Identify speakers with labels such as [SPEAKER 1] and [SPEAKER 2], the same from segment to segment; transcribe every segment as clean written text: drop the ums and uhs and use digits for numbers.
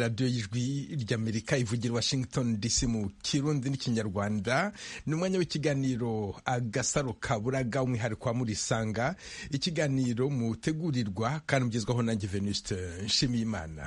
[SPEAKER 1] radiyo y'ijwi ry'Amerika ivugira Washington DC mu Kirundi n'Ikinyarwanda. Ni umwanya w'ikiganiro Agasaro Kaburaga, umwihariko wa Murisanga, ikiganiro mutegurirwa kandi mugezwaho nanjye Venuste Nshimiyimana.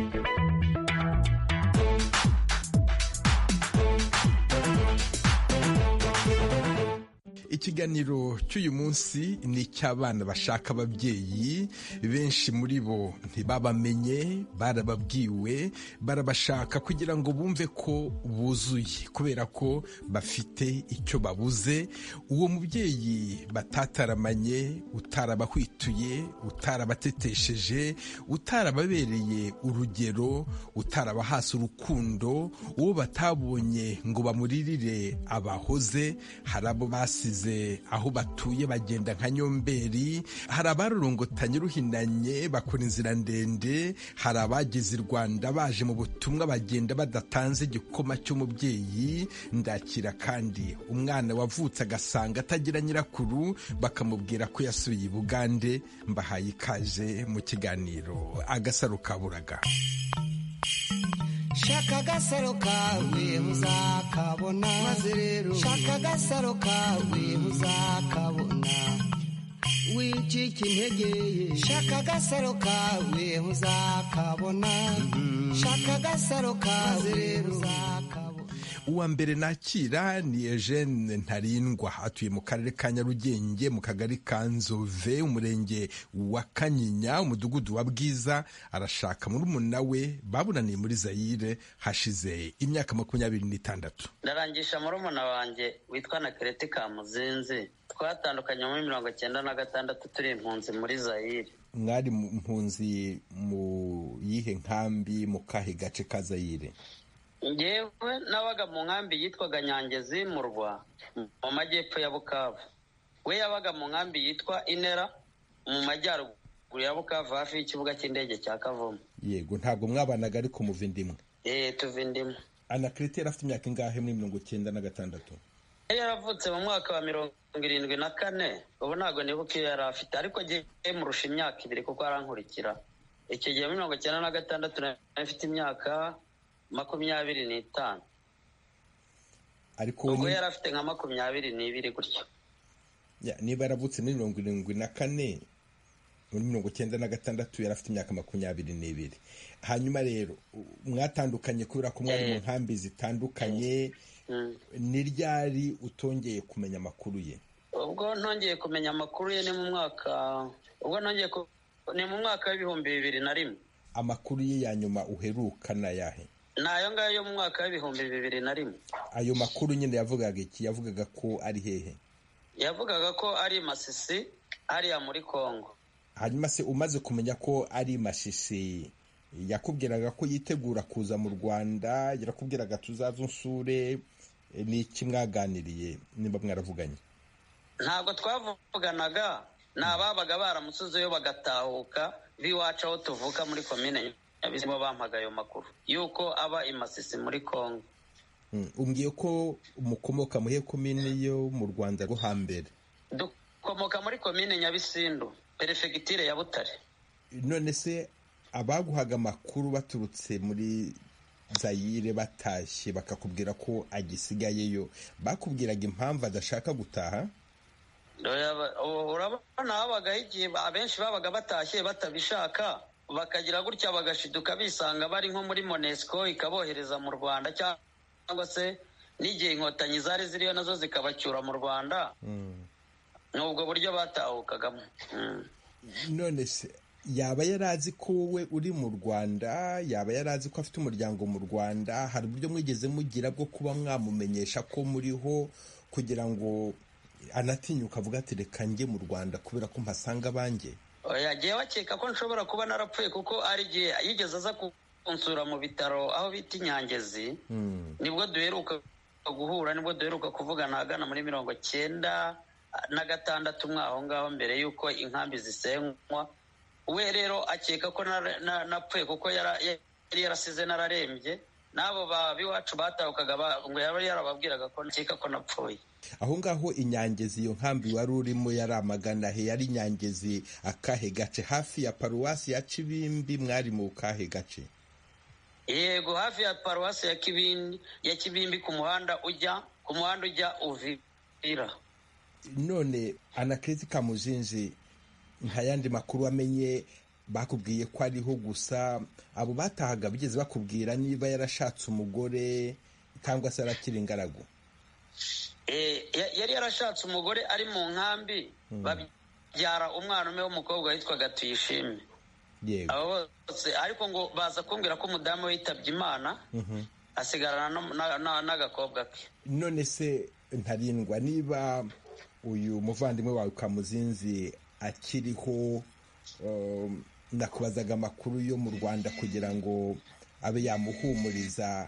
[SPEAKER 1] Ikiganiro cy'uyu munsi ni icy'abana bashaka ababyeyi. Benshi muri bo ntibabamenye, barababwiwe, barabashaka kugira ngo bumve ko buzuye, kubera ko bafite icyo babuze. Uwo mubyeyi batataramanye, utarabahwituye, utarabatetesheje, utarababereye urugero, utarabahasa urukundo, uwo batabonye ngo bamuririre abahoze. Hari abo basize aho batuye bagenda nka nyomberi, hari abarurungotanye ruhinanye bakora inzira ndende, hari abageze i Rwanda baje mu butumwa bagenda badatanze igikoma cy'umubyeyi. Ndakira kandi umwana wavutse agasanga atagira nyirakuru, bakamubwira ko yasubiye i Bugande. Mbahaye ikaze mu kiganiro Agasaro Kaburaga.
[SPEAKER 2] Shaka agasaro kawe uzakabona, maze rero shaka agasaro kawe uzakabona, wicika intege. Shaka agasaro kawe uzakabona, shaka agasaro kawe rero uzakabona.
[SPEAKER 1] Uwa mbere nakira ni Eugene Ntarindwa, atuye mu karere ka Nyarugenge, mu kagari ka Nzove, umurenge wa Kanyinya, umudugudu wa Bwiza. Arashaka murumuna we babunaniye muri Zaire hashize imyaka 26.
[SPEAKER 3] Ndarangisha murumuna wanjye witwa Nakereti Kamuzinzi, twatandukanye muri 1996 turi impunzi muri Zaire.
[SPEAKER 1] Mwari impunzi mu yihe nkambi, mu kahe gace ka Zaire?
[SPEAKER 3] Ngewe nabaga mu nkambi yitwaga Nyangezi mu Rwa, mu majyepfo ya Bukavu. We yabaga mu nkambi yitwa Inera mu majyaruguru ya Bukavu, hafi y'ikibuga cy'indege cya Kavumu.
[SPEAKER 1] Yego, ntabwo mwabanaga ariko muva indimwe?
[SPEAKER 3] Tuva indimwe.
[SPEAKER 1] Anakrete afite imyaka ingahe muri 1996?
[SPEAKER 3] Yaravutse mu mwaka wa 1974. Ubu ntabwo nibuka iyo yari afite, ariko ngiye murusha imyaka 2 kuko arankurikira. Icyo gihe muri 1996 afite imyaka 25.
[SPEAKER 1] Ariko
[SPEAKER 3] ubwo yari afite nka 22 gutyo.
[SPEAKER 1] Niba yaravutse muri 1974, muri 1996 yari afite imyaka 22. Hanyuma rero mwatandukanye kubera ko mwari mu nkambi zitandukanye. Ni ryari utongeye kumenya amakuru ye?
[SPEAKER 3] Ubwo ntongeye kumenya amakuru ye ni mu mwaka w'2001.
[SPEAKER 1] Amakuru ye ya nyuma uheruka na yahe?
[SPEAKER 3] Nayo ngayo mu mwaka w'2001.
[SPEAKER 1] Ayo makuru nyine yavugaga iki? Yavugaga ko ari hehe?
[SPEAKER 3] Yavugaga ko ari Masisi, hariya muri Kongo.
[SPEAKER 1] Hanyuma se umaze kumenya ko ari Masisi, yakubwiraga ko yitegura kuza mu Rwanda? Yarakubwiraga tuzaza unsure? Ni iki mwaganiriye nimba mwaravuganye?
[SPEAKER 3] Ntabwo twavuganaga, nababaga baramusuzeyo bagatahuka biwacu aho tuvuka muri komine Nyabizima, bampaga ayo makuru yuko aba i Masisi muri Kongo.
[SPEAKER 1] Umbwiye ko umukomoka muhe komine yo mu Rwanda rwo hambere?
[SPEAKER 3] Dukomoka muri komine Nyabisindu, perefegitire ya Butare.
[SPEAKER 1] None se abaguhaga amakuru baturutse muri Zaire batashye bakakubwira ko agisigayeyo, bakubwiraga impamvu adashaka gutaha?
[SPEAKER 3] Urabona habagaho igihe abenshi babaga batashye batabishaka, bakagira gutya bagashiduka bisanga bari nko muri Monesco ikabohereza mu Rwanda, cyangwa se n'igihe inkotanyi zari ziriyo nazo zikabacyura mu Rwanda. N'ubwo buryo batahukagamo.
[SPEAKER 1] None se yaba yarazi ko wowe uri mu Rwanda? Yaba yarazi ko afite umuryango mu Rwanda? Hari uburyo mwigeze mugira bwo kuba mwamumenyesha ko muriho, kugira ngo anatinyuka avuga ati reka njye mu Rwanda kubera ko mpasanga abanjye?
[SPEAKER 3] Yagiye bakeka ko nshobora kuba narapfuye, kuko ari igihe yigeze aza kunsura mu bitaro aho bita Nyangezi. Nibwo duheruka guhura, nibwo duheruka kuvugana agana muri 1996 mwaho ngaho, mbere y'uko inkambi zisenywa. We rero akeka ko napfuye kuko yari yarasize nararembye. Nabo babiwacu batahukaga ngo yari yarababwiraga ko akeka ko napfuye.
[SPEAKER 1] Aho ngaho Inyangezi, iyo nkambi wari urimo yari amagana he? Yari Inyangezi akahe gace? Hafi ya paruwasi ya Kibimbi? Mwari mu kahe gace?
[SPEAKER 3] yego hafi ya paruwasi ya Kibimbi ku muhanda ujya Uvira.
[SPEAKER 1] None Anaclet Kamuzinzi, nta yandi makuru amenye bakubwiye ko ariho gusa? Abo batahaga bigeze bakubwira niba yarashatse umugore cyangwa se arakiri ingaragu?
[SPEAKER 3] Yari yarashatse umugore ari mu nkambi, babyara umwana umwe w'umukobwa witwaga Tuyishime. Abo bose ariko ngo baza kumbwira ko umudamu witabye Imana, asigarana n'agakobwa ke.
[SPEAKER 1] None se Ntarindwa, niba uyu muvandimwe wawe Kamuzinzi akiriho, nakubazaga amakuru yo mu Rwanda kugira ngo abe yamuhumuriza,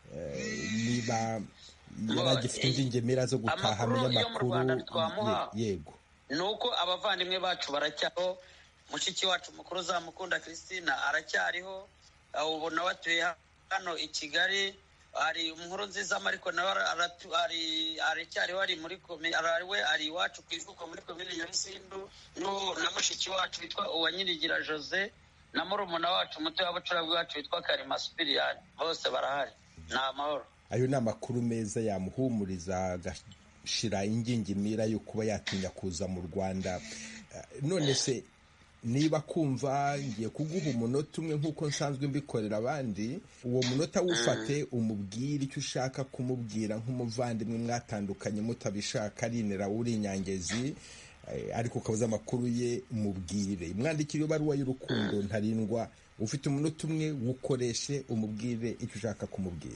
[SPEAKER 1] niba yaragifite ingemera zo gutaha abanyamakuru. Yego,
[SPEAKER 3] nuko abavandimwe bacu baracyaho. Mushiki wacu mukuru Zamukunda Christina aracyariho, ubu nawe atuye hano i Kigali. Hari Inkuru Nziza ariko nawe aracyariho, ari iwacu ku ivuko muri komine Nyabisindu, na mushiki wacu witwa Uwanyirigira Jose, na murumuna wacu muto w'abucura bwacu witwa Karima Sipiriyani. Bose barahari, ni amahoro.
[SPEAKER 1] Ayo ni amakuru meza yamuhumuriza, agashira ingingimira yo kuba yatinya kuza mu Rwanda. None se niba kumva ngiye kuguha umunota umwe nk'uko nsanzwe mbikorera abandi, uwo munota wufate umubwire icyo ushaka kumubwira nk'umuvandimwe mwatandukanye mutabishaka, arinera uri Inyangezi, ariko ukabuza amakuru ye, mubwire. Mwandikire ibaruwa y'urukundo Ntarindwa, ufite umunota umwe, wukoreshe umubwire icyo ushaka kumubwira.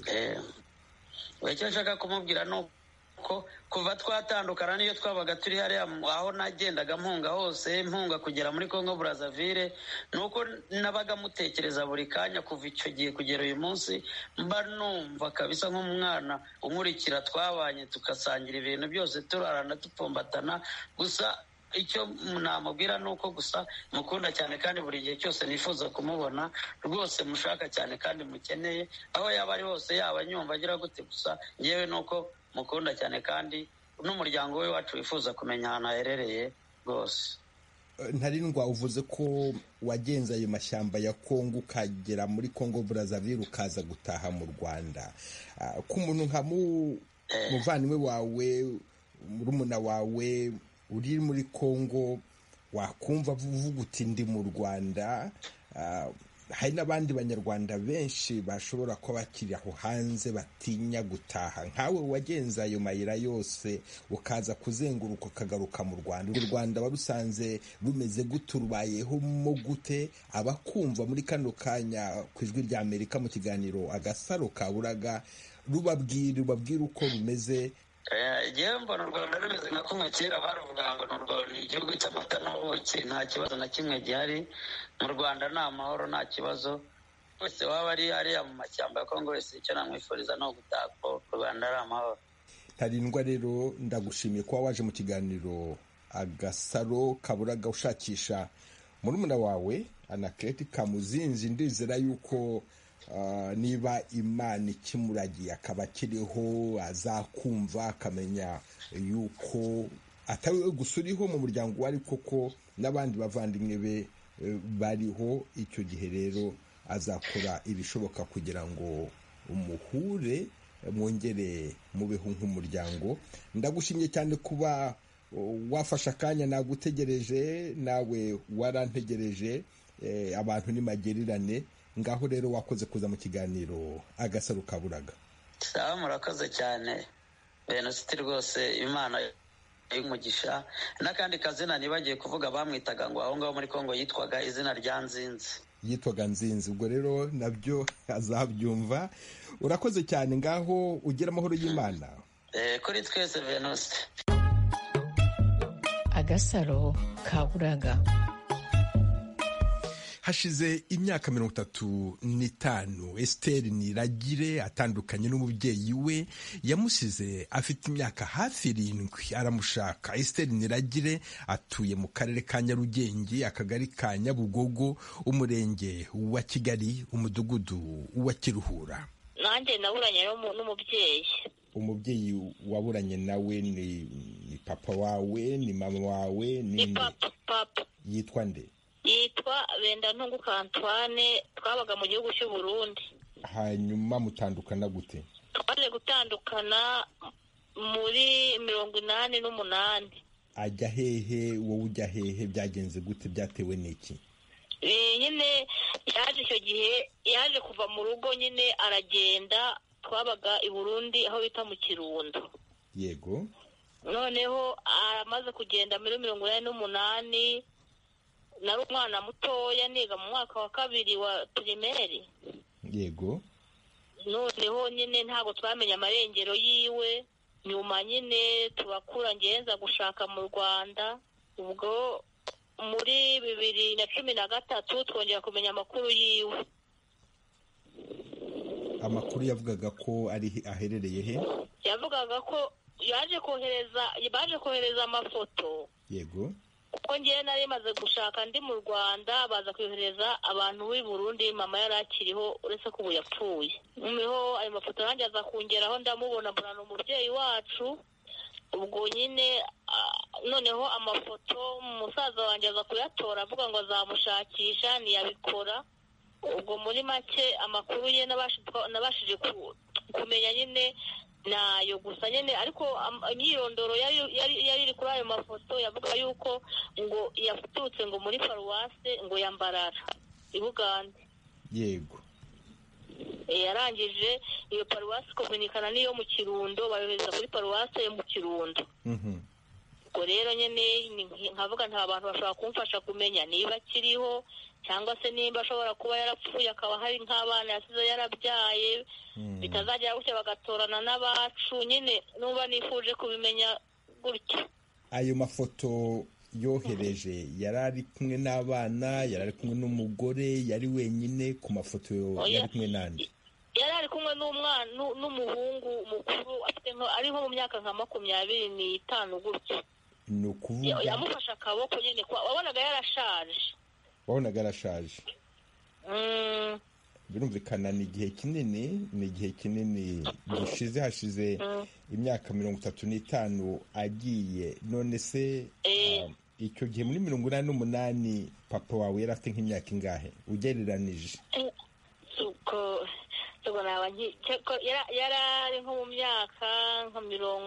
[SPEAKER 3] Icyo nshaka kumubwira ni ko kuva twatandukana niyo twabaga turi hariya aho nagendaga mpunga hose, mpunga kugera muri Congo Brazzaville, nuko nabaga mutekereza buri kanya kuva icyo gihe kugera uyu munsi. Mba numva kabisa nk'umwana unkurikira, twabanye tugasangira ibintu byose, turarana dupfumbatana. Gusa icyo namubwira ni uko gusa mukunda cyane, kandi buri gihe cyose nifuza kumubona rwose, mushaka cyane kandi mukeneye, aho yaba ari hose, yaba nyumva agira gute. Gusa ngewe ni uko mukunda cyane, kandi n'umuryango we wacu wifuza kumenya ahantu aherereye rwose.
[SPEAKER 1] Ntarindwa, uvuze ko wagenze ayo mashyamba ya Kongo ukagera muri Congo Brazzaville ukaza gutaha mu Rwanda. Ku muntu nka muvandimwe wawe, murumuna wawe uri muri Kongo, wakumva uvuga uti ndi mu Rwanda, hari n'abandi banyarwanda benshi bashobora kuba bakiri aho hanze batinya gutaha. Nkawe wagenza ayo mayira yose ukaza kuzenguruka ukagaruka mu Rwanda, u Rwanda barusanze rumeze gute, rubayeho mo gute? Abakumva muri kano kanya ku Ijwi rya Amerika mu kiganiro Agasaro Kaburaga, rubabwira uko rumeze.
[SPEAKER 3] Yewe mbona u Rwanda rumeze nka kumwe kera baruvuga ngo ni igihugu cy'amata n'ubuki, nta kibazo na kimwe gihari mu Rwanda, ni amahoro, nta kibazo. Wese waba ari hariya mu mashyamba ya Kongo wese, icyo namwifuriza no gutaha ko u Rwanda ari amahoro.
[SPEAKER 1] Ntarindwa rero, ndagushimiye kuba waje mu kiganiro Agasaro Kaburaga ushakisha murumuna wawe Anaclet Kamuzinzi. Ndizera yuko niba Imana ikimuragiye akaba akiriho, azakumva akamenya yuko atari we gusa uriho mu muryango we, ariko ko n'abandi bavandimwe be bariho. Icyo gihe rero azakora ibishoboka kugira ngo umuhure, mwongere mubeho nk'umuryango. Ndagushimye cyane kuba wafashe akanya, nagutegereje, nawe warantegereje. Abantu ni magerirane. Ngaho rero wakoze kuza mu kiganiro Agasaro Kaburaga.
[SPEAKER 3] Sawa, murakoze cyane Venuste, rwose Imana y'umugisha. N'akandi kazina nibagiye kuvuga bamwitaga ngo aho ngaho muri Kongo yitwaga izina rya Nzinzi.
[SPEAKER 1] Yitwaga Nzinzi, ubwo rero nabyo azabyumva. Urakoze cyane, ngaho ugira amahoro y'Imana.
[SPEAKER 3] Kuri twese Venuste.
[SPEAKER 4] Agasaro Kaburaga.
[SPEAKER 1] Hashize imyaka 35 Esther Niragire atandukanye n'umubyeyi we, yamusize afite imyaka hafi 7. Aramushaka. Esther Niragire atuye mu karere ka Nyarugenge, akagari ka Nyabugogo, umurenge wa Kigali, umudugudu wa Kiruhura.
[SPEAKER 5] Nanjye naburanye n'umubyeyi.
[SPEAKER 1] Umubyeyi waburanye nawe ni papa wawe, ni mama wawe?
[SPEAKER 5] Ni papa.
[SPEAKER 1] Yitwa nde?
[SPEAKER 5] Yitwa Bendantunguka Antoine. Twabaga mu gihugu cy'u Burundi.
[SPEAKER 1] hanyuma mutandukana gute?
[SPEAKER 5] twaje gutandukana muri 88.
[SPEAKER 1] Ajya hehe, wowe ujya hehe, byagenze gute, byatewe n'iki?
[SPEAKER 5] Nyine yaje icyo gihe, yaje kuva mu rugo nyine aragenda, twabaga i Burundi aho bita mu Kirundo.
[SPEAKER 1] Yego.
[SPEAKER 5] Noneho amaze kugenda muri 88, nari umwana mutoya niga mu mwaka wa 2 wa primaire.
[SPEAKER 1] Yego.
[SPEAKER 5] Noneho nyine ntabwo twamenya amarengero yiwe, nyuma nyine turakura ngenza gushaka mu Rwanda. Ubwo muri 2013 twongera kumenya amakuru yiwe.
[SPEAKER 1] Amakuru yavugaga ko ari aherereye he?
[SPEAKER 5] Yavugaga ko baje kohereza amafoto.
[SPEAKER 1] Yego.
[SPEAKER 5] Kuko ngiye nari maze gushaka ndi mu Rwanda, baza kohereza abantu b'i Burundi, mama yari akiriho uretse ko ubu yapfuye. Noneho ayo mafoto nanjye aza kungeraho, ndamubona mbona umubyeyi wacu. Ubwo nyine noneho amafoto umusaza wanjye aza kuyatora avuga ngo azamushakisha, ntiyabikora. Ubwo muri make amakuru ye nabashije kumenya nyine nayo gusa nyine, ariko imyirondoro yari iri kuri ayo mafoto yavuga yuko ngo yaturutse ngo muri paruwase ngo ya Mbarara i Bugande.
[SPEAKER 1] Yego.
[SPEAKER 5] Yarangije iyo paruwase komunikana n'iyo mu Kirundo, bayohereza kuri paruwase yo mu Kirundo. Ubwo rero nyine nkavuga nta bantu bashobora kumfasha kumenya niba akiriho cyangwa se nimba ashobora kuba yarapfuye, akaba hari nk'abana yasize yarabyaye, bitazagera gutya bagatorana n'abacu. Nyine nuba nifuje kubimenya gutya.
[SPEAKER 1] Ayo mafoto yohereje yari ari kumwe n'abana, yari ari kumwe n'umugore, yari wenyine ku mafoto? Yari kumwe n'andi?
[SPEAKER 5] Yari ari kumwe n'umwana n'umuhungu mukuru, ari nko mu myaka nka 25 gutya.
[SPEAKER 1] Ni ukuvuga
[SPEAKER 5] yamufashe akaboko nyine, wabonaga yarashaje.
[SPEAKER 1] Wabonaga yarashaje. Birumvikana ni igihe kinini gishize, hashize imyaka 35 agiye. None se icyo gihe muri 88 papa wawe yari afite nk'imyaka ingahe ugereranije?
[SPEAKER 5] Yari ari nko mu myaka nka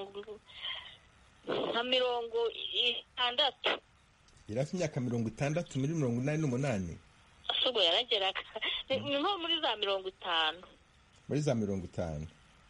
[SPEAKER 5] 60.
[SPEAKER 1] Yari afite imyaka 60 muri 88?
[SPEAKER 5] Ubwo yarageraga ni nko muri za 50.
[SPEAKER 1] Muri za 50.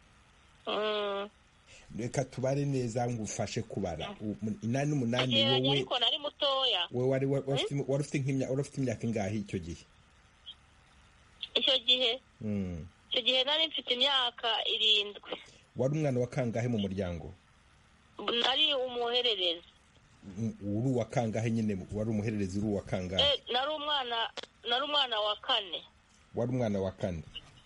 [SPEAKER 1] Reka tubare neza ngufashe kubara. 88 wowe
[SPEAKER 5] ariko nari mutoya.
[SPEAKER 1] Wowe wari ufite imyaka ingahe icyo gihe?
[SPEAKER 5] Icyo gihe nari mfite imyaka 7.
[SPEAKER 1] Wari umwana wa kangahe mu muryango?
[SPEAKER 5] Nari umuhererezi.
[SPEAKER 1] Uri uwa kangahe nyine? Wari umuhererezi uri uwa kangahe?
[SPEAKER 5] Nari umwana wa 4.
[SPEAKER 1] Wari umwana wa 4?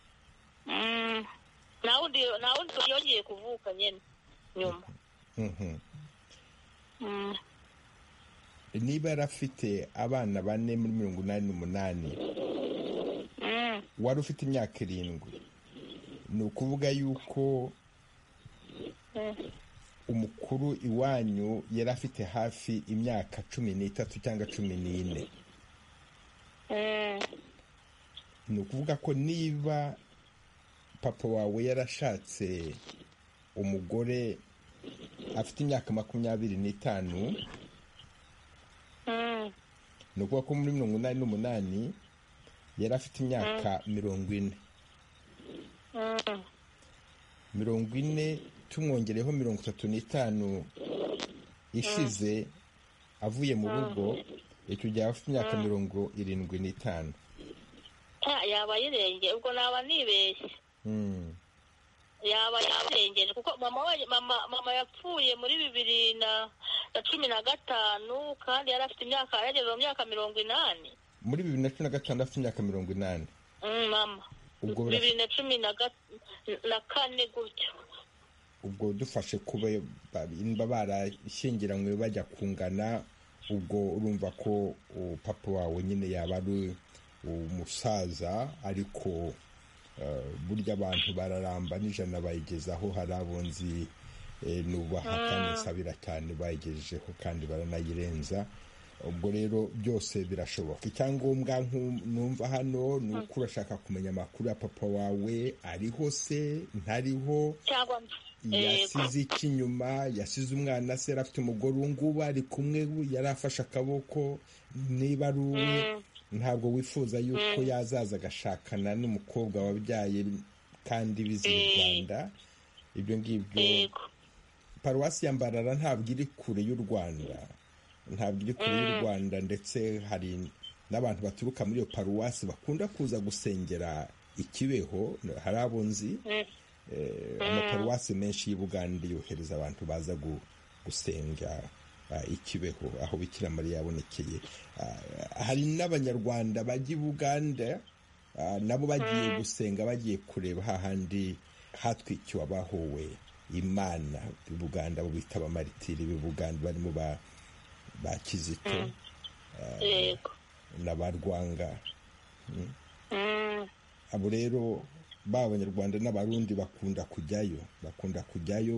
[SPEAKER 5] Nawundi yongeye kuvuka nyine nyuma.
[SPEAKER 1] Niba yarafite abana 4 muri 88, wari ufite imyaka 7, ni ukuvuga yuko umukuru iwanyu yari afite hafi imyaka 13 cyangwa 14. Ni ukuvuga ko niba papa wawe yarashatse umugore afite imyaka 25, ni ukuvuga ko muri 88 yari afite imyaka 40. 40 tumwongereho 35 ishize avuye mu rugo, icyo gihe afite imyaka 75.
[SPEAKER 5] Yaba yirengeye, ubwo naba nibeshye. Yaba yarengeje kuko mama yapfuye muri 2015 kandi yari afite imyaka, yarageze mu myaka 80.
[SPEAKER 1] Muri 2015 afite imyaka 80.
[SPEAKER 5] Mama ubwo 2014 gutyo.
[SPEAKER 1] Ubwo dufashe kuba barashyingiranywe bajya kungana, ubwo urumva ko papa wawe nyine yaba ari umusaza, ariko burya abantu bararamba n'ijana bayigezaho. Hari abunzi nubaha kandi nsabira cyane bayigejejeho kandi baranayirenza. ubwo rero byose birashoboka. Icyangombwa numva hano ni uko urashaka kumenya amakuru ya papa wawe, ariho se ntariho, yasize iki nyuma, yasize umwana se, afite umugore ngubu ari kumwe, yari afashe akaboko, niba ari uwe ntabwo wifuza yuko yazaza agashakana n'umukobwa wabyaye kandi bizi mu Rwanda. Ibyo ngibyo paruwasi ya Mbarara ntabwo iri kure y'u Rwanda, ndetse hari n'abantu baturuka muri iyo paruwasi bakunda kuza gusengera i Kibeho. hari abo nzi, amaparuwasi menshi y'u Buganda yohereza abantu baza gusenga i Kibeho aho Bikira Mariya yabonekeye. hari n'abanyarwanda bajya i Buganda nabo bagiye gusenga, bagiye kureba hahandi hatwikiwe abahowe Imana. i Buganda bo bita abamaritiri b'i Buganda, barimo ba Kizito na ba Rwanga. abo rero b'abanyarwanda n'abarundi bakunda kujyayo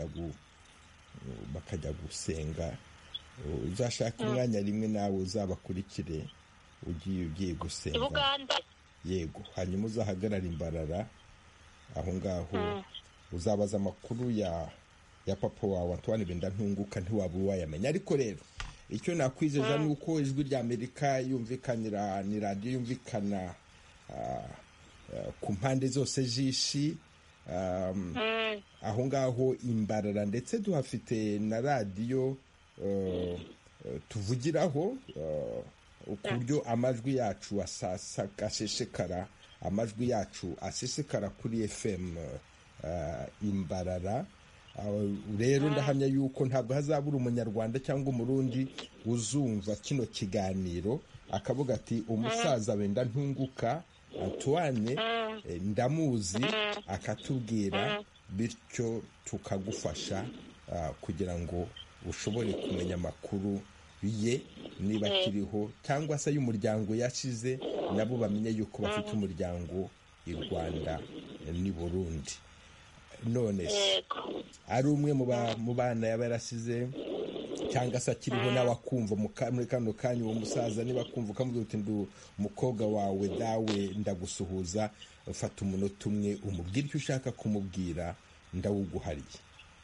[SPEAKER 1] bakajya gusenga. uzashaka umwanya rimwe nawe uzabakurikire ugiye gusenga. Yego, hanyuma uzahagarara Imbarara aho ngaho, uzabaza amakuru ya papa wawe Antoine Bendantunguka, ntiwaba wayamenya. ariko rero icyo nakwizeza ni uko ijwi rya Amerika yumvikanira, ni radiyo yumvikana ku mpande zose z'isi. aho ngaho Imbarara, ndetse tuhafite na radiyo tuvugiraho ku buryo amajwi yacu asesekara kuri FM Imbarara. rero ndahamya yuko ntabwo hazabura umunyarwanda cyangwa umurundi uzumva kino kiganiro akavuga ati umusaza Bendantunguka Antoine ndamuzi, akatubwira, bityo tukagufasha kugira ngo ushobore kumenya amakuru ye, niba akiriho cyangwa se y'umuryango yashize, nabo bamenye yuko bafite umuryango i Rwanda n'i Burundi. none se ari umwe mu bana yaba yarasize cyangwa se akiriho n'abakumva muri kano kanya, uwo musaza niba kumva ukamubwira uti ndi umukobwa wawe dawe ndagusuhuza, ufata umunota umwe umubwire icyo ushaka kumubwira, ndawuguhariye.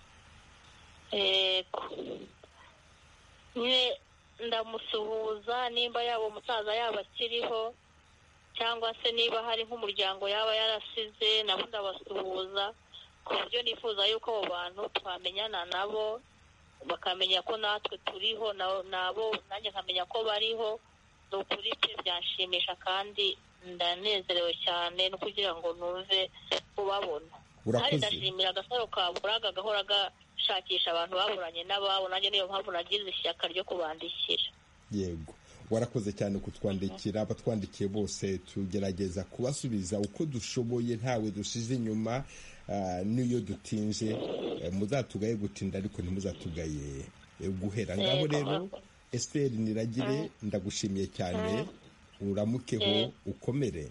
[SPEAKER 5] ndamusuhuza nimba yaba umusaza yaba akiriho, cyangwa se niba hari nk'umuryango yaba yarasize, nabo ndabasuhuza, ku buryo nifuza yuko abo bantu twamenyana nabo, bakamenya ko natwe turiho, nabo nanjye nkamenya ko bariho. ni ukuri pe byanshimisha kandi ndanezerewe cyane no kugira ngo numve ubabona. kandi ndashimira Agasaro Kaburaga gahora gashakisha abantu baburanye n'ababo, nanjye niyo mpamvu nagize ishyaka ryo kubandikira.
[SPEAKER 1] Yego, warakoze cyane kutwandikira. abatwandikiye bose tugerageza kubasubiza uko dushoboye, ntawe dusize inyuma. N'iyo dutinze muzatugaye gutinda, ariko ntimuzatugaye guhera. ngaho rero Esther Niragire, ndagushimiye cyane, uramukeho ukomere.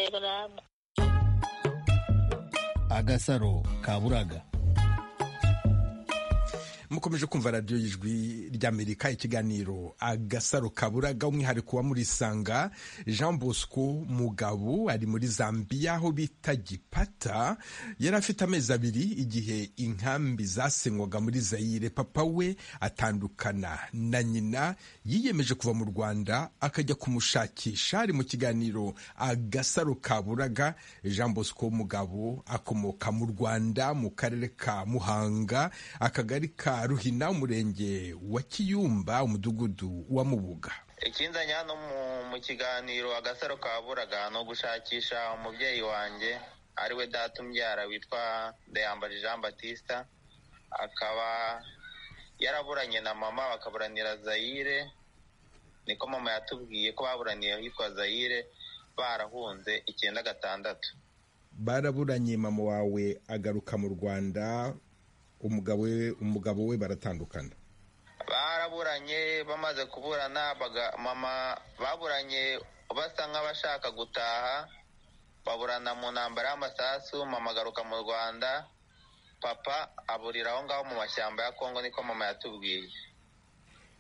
[SPEAKER 6] Agasaro Kaburaga.
[SPEAKER 1] mukomeje kumva radiyo y'ijwi ry'Amerika, ikiganiro Agasaro Kaburaga, umwihariko wa Murisanga. Jean Bosco Mugabo ari muri Zambia aho bita Gipata. yari afite amezi 2 igihe inkambi zasenywaga muri Zaire. papa we atandukana na nyina, yiyemeje kuva mu Rwanda akajya kumushakisha. ari mu kiganiro Agasaro Kaburaga. Jean Bosco Mugabo akomoka mu Rwanda, mu karere ka Muhanga, akagari ka Ruhina, umurenge wa Kiyumba, umudugudu wa Mubuga.
[SPEAKER 7] ikinzanye hano mu kiganiro Agasaro Kaburaga no gushakisha umubyeyi wanjye ari we data umbyara witwa Ndayambaje Jean Baptiste. akaba yaraburanye na mama, bakaburanira Zaire. niko mama yatubwiye ko baburaniye hitwa Zaire, barahunze 1996.
[SPEAKER 1] baraburanye, mama wawe agaruka mu Rwanda, umugabo we baratandukana.
[SPEAKER 7] baraburanye, bamaze kuburana mama baburanye basa nk'abashaka gutaha, baburana mu ntambara y'amasasu. mama agaruka mu Rwanda, papa aburira aho ngaho mu mashyamba ya Kongo, niko mama yatubwiye.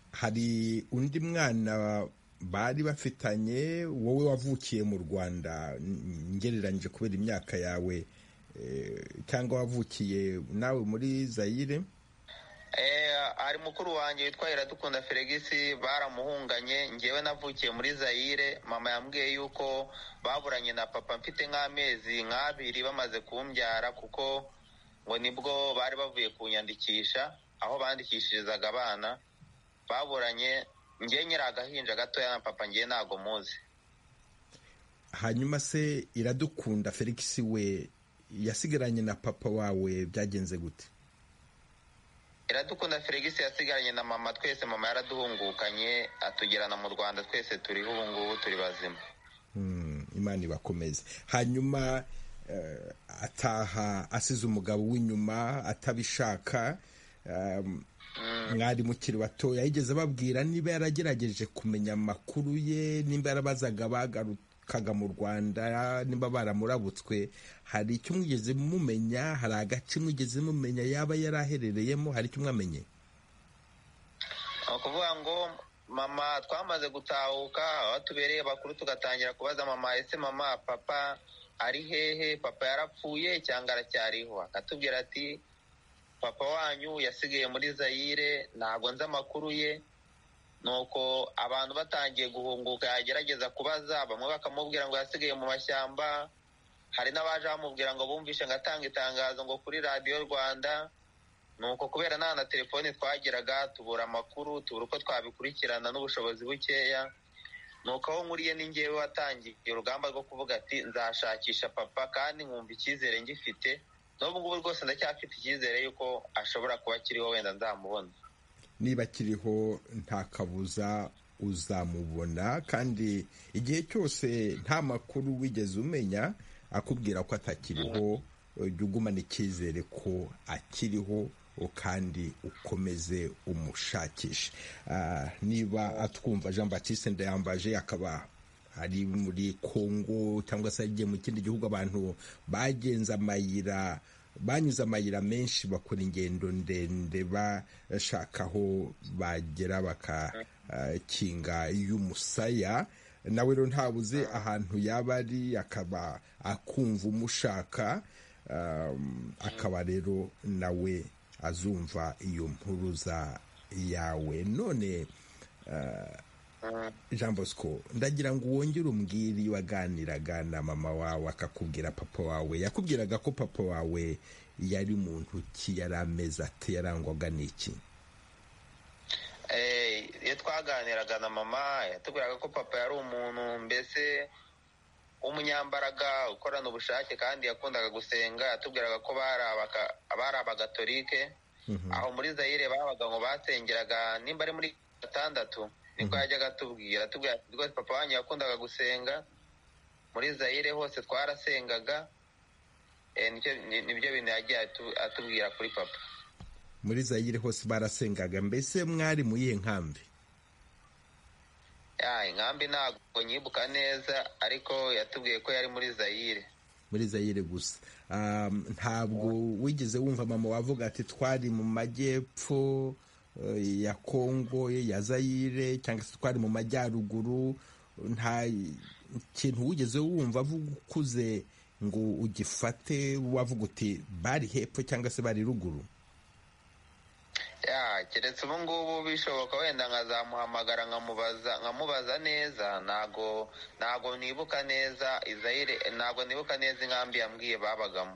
[SPEAKER 1] hari undi mwana bari bafitanye, wowe wavukiye mu Rwanda ngereranyije kubera imyaka yawe, cyangwa wavukiye nawe muri Zaire?
[SPEAKER 7] hari mukuru wanjye witwa Iradukunda Felix, baramuhunganye. Ngewe navukiye muri Zaire. Mama yambwiye yuko baburanye na papa mfite nk'amezi nk'abiri bamaze kumbyara, kuko ngo nibwo bari bavuye kunyandikisha aho bandikishirizaga abana. Baburanye ngewe nyiri agahinja gatoya na papa, ngewe ntago muzi.
[SPEAKER 1] Hanyuma se Iradukunda Felix we yasigaranye na papa wawe byagenze gute?
[SPEAKER 7] Iradukunda Felix yasigaranye na mama. Twese mama yaraduhungukanye atugirana mu Rwanda, twese turiho ubu ngubu turi bazima.
[SPEAKER 1] Imana ibakomeze. Hanyuma ataha asize umugabo w'inyuma atabishaka. Mwari mukiri batoya, yigeze babwira niba yaragerageje kumenya amakuru ye, nimba yarabazaga bagarukaga mu Rwanda, nimba baramurabutswe? Hari icyo mwigeze mumenya? Hari agace mwigeze mumenya yaba yaraherereyemo? Hari icyo mwamenye?
[SPEAKER 7] Kuvuga ngo mama twamaze gutahuka, aho tubereye bakuru tugatangira kubaza mama, ese mama papa ari hehe? Papa yarapfuye cyangwa aracyariho? Akatubwira ati papa wanyu yasigaye muri Zaire, ntabwo nzi amakuru ye. Nuko abantu batangiye guhunguka yagerageza kubaza, bamwe bakamubwira ngo yasigaye mu mashyamba, hari n'abaje bamubwira ngo bumvishe ngo atanga itangazo ngo kuri radiyo Rwanda. Nuko kubera nta na telefoni twagiraga, tubura amakuru, tubura uko twabikurikirana n'ubushobozi bukeya. Nuko aho nkuriye ni ngewe watangiye urugamba rwo kuvuga ati nzashakisha papa, kandi nkumva icyizere ngifite. N'ubu ngubu rwose ndacyafite icyizere yuko ashobora kuba akiriho, wenda nzamubona.
[SPEAKER 1] Niba akiriho nta kabuza uzamubona, kandi igihe cyose nta makuru wigeze umenya akubwira ko atakiriho, jya ugumana icyizere ko akiriho kandi ukomeze umushakishe. Niba atwumva Jean Baptiste Ndayambaje akaba ari muri Kongo cyangwa se agiye mu kindi gihugu, abantu bagenza amayira, banyuze amayira menshi, bakora ingendo ndende bashaka aho bagera bakakinga y'umusaya. Nawe rero ntabuze ahantu yaba ari, akaba akumva umushaka, akaba rero nawe azumva iyo mpuruza yawe. None Jean Bosco, ndagira ngo wongere umbwire iyo waganiraga na mama wawe akakubwira papa wawe, yakubwiraga ko papa wawe yari muntu ki, yari ameze ate, yarangwaga n'iki?
[SPEAKER 7] Iyo twaganiraga na mama yatubwiraga ko papa yari umuntu mbese w'umunyambaraga ukorana ubushake, kandi yakundaga gusenga. Yatubwiraga ko bari abagatolike. Aho muri Zaire babaga ngo basengeraga, nimba ari muri 6, niko yajyaga atubwira rwose papa wanyu yakundaga gusenga. Muri Zaire hose twarasengaga. Nibyo bintu yagiye atubwira kuri papa.
[SPEAKER 1] Muri Zaire hose barasengaga. Mbese mwari mu yihe nkambi?
[SPEAKER 7] Inkambi ntabwo nyibuka neza, ariko yatubwiye ko yari muri Zaire.
[SPEAKER 1] Muri Zaire gusa. Ntabwo wigeze wumva mama wavuga ati twari mu majyepfo ya Kongo ya Zaire, cyangwa se twari mu majyaruguru? Nta kintu wigeze wumva avuga ukuze ngo ugifate wavuga uti bari hepfo cyangwa se bari ruguru?
[SPEAKER 7] Keretse ubu ngubu bishoboka wenda nkazamuhamagara nkamubaza neza. Ntago nibuka neza Zaire, ntago nibuka neza inkambi yambwiye babagamo.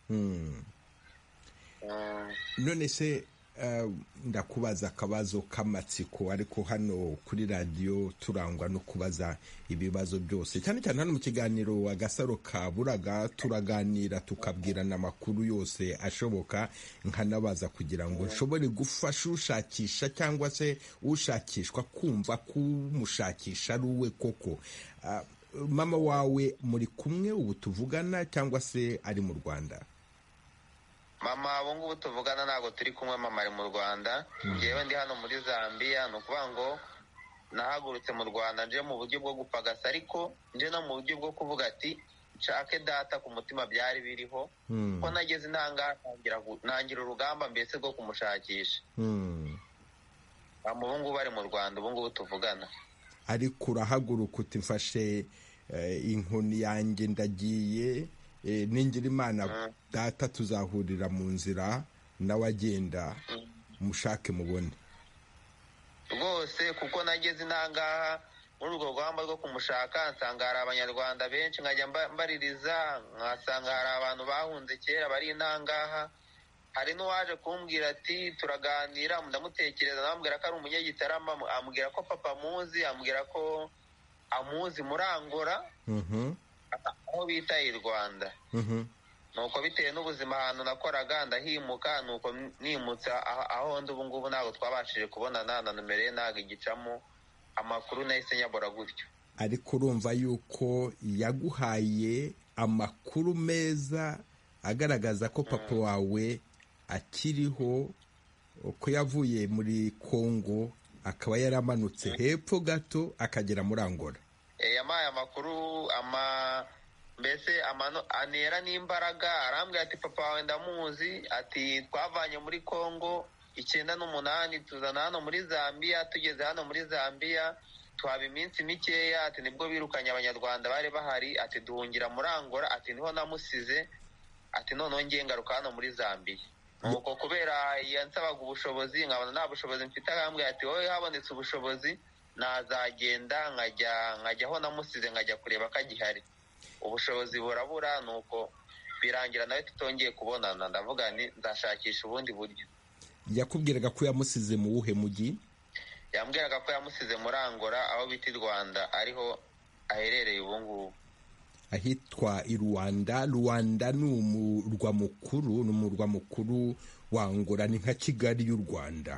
[SPEAKER 1] None se ndakubaza akabazo k'amatsiko, ariko hano kuri radiyo turangwa no kubaza ibibazo byose, cyane cyane hano mu kiganiro Agasaro Kaburaga turaganira tukabwirana amakuru yose ashoboka, nkanabaza kugira ngo nshobore gufasha ushakisha cyangwa se ushakishwa kumva ko umushakisha ari uwe koko. Mama wawe muri kumwe ubu tuvugana cyangwa se ari mu Rwanda?
[SPEAKER 7] Mama ubu ngubu tuvugana ntabwo turi kumwe, mama ari mu Rwanda. Ngewe ndi hano muri Zambia. Ni ukuvuga ngo nahagurutse mu Rwanda nje mu buryo bwo gupagasa, ariko nje no mu buryo bwo kuvuga ati nshake data ku mutima byari biriho, ko nageze intanga ntangira urugamba mbese rwo kumushakisha. ubu ngubu bari mu Rwanda, ubu ngubu tuvugana.
[SPEAKER 1] ariko urahaguruka uti mfashe inkoni yanjye ndagiye, ningira Imana data tuzahurira mu nzira, nawe agenda mushake mubone
[SPEAKER 7] rwose, kuko nageze intangaha muri urwo rugamba rwo kumushaka nsanga hari abanyarwanda benshi, nkajya mbaririza nkasanga hari abantu bahunze kera bari intangaha. Hari n'uwaje kumbwira ati turaganira, ndamutekereza, namubwira ko ari umunyagitarama, ambwira ko papa amuzi, ambwira ko amuzi muri Angola aho bita i Rwanda. Nuko bitewe n'ubuzima ahantu nakoraga ndahimuka, nuko nimutse aho ndi ubu ngubu ntabwo twabashije kubonana, na nomero ye ntabwo igicamo, amakuru nahise nyabura gutyo.
[SPEAKER 1] ariko urumva yuko yaguhaye amakuru meza agaragaza ko papa wawe akiriho, ko yavuye muri Kongo akaba yaramanutse hepfo gato akagera muri Angola.
[SPEAKER 7] Yamaye amakuru mbese anera n'imbaraga, arambwira ati papa wawe ndamuzi, ati twavanye muri Kongo 98 tuzana hano muri Zambia, tugeze hano muri Zambia tuhaba iminsi mikeya, ati nibwo birukanye abanyarwanda bari bahari, ati duhungira muri Angola, ati niho namusize, ati noneho ngiye ngaruka hano muri Zambia. Nuko kubera yansabaga ubushobozi nkabona nta bushobozi mfite, arambwira ati wowe habonetse ubushobozi nazagenda nkajya aho namusize, nkajya kureba ko agihari. Ubushobozi burabura, nuko birangira nawe tutongeye kubonana. Ndavuga nti nzashakisha ubundi buryo.
[SPEAKER 1] Yakubwiraga ko yamusize mu wuhe mujyi?
[SPEAKER 7] Yambwiraga ko yamusize muri Angola aho bita i Rwanda, ariho aherereye ubu ngubu.
[SPEAKER 1] Ahitwa i Rwanda. Rwanda ni umurwa mukuru wa Angola, ni nka Kigali y'u Rwanda,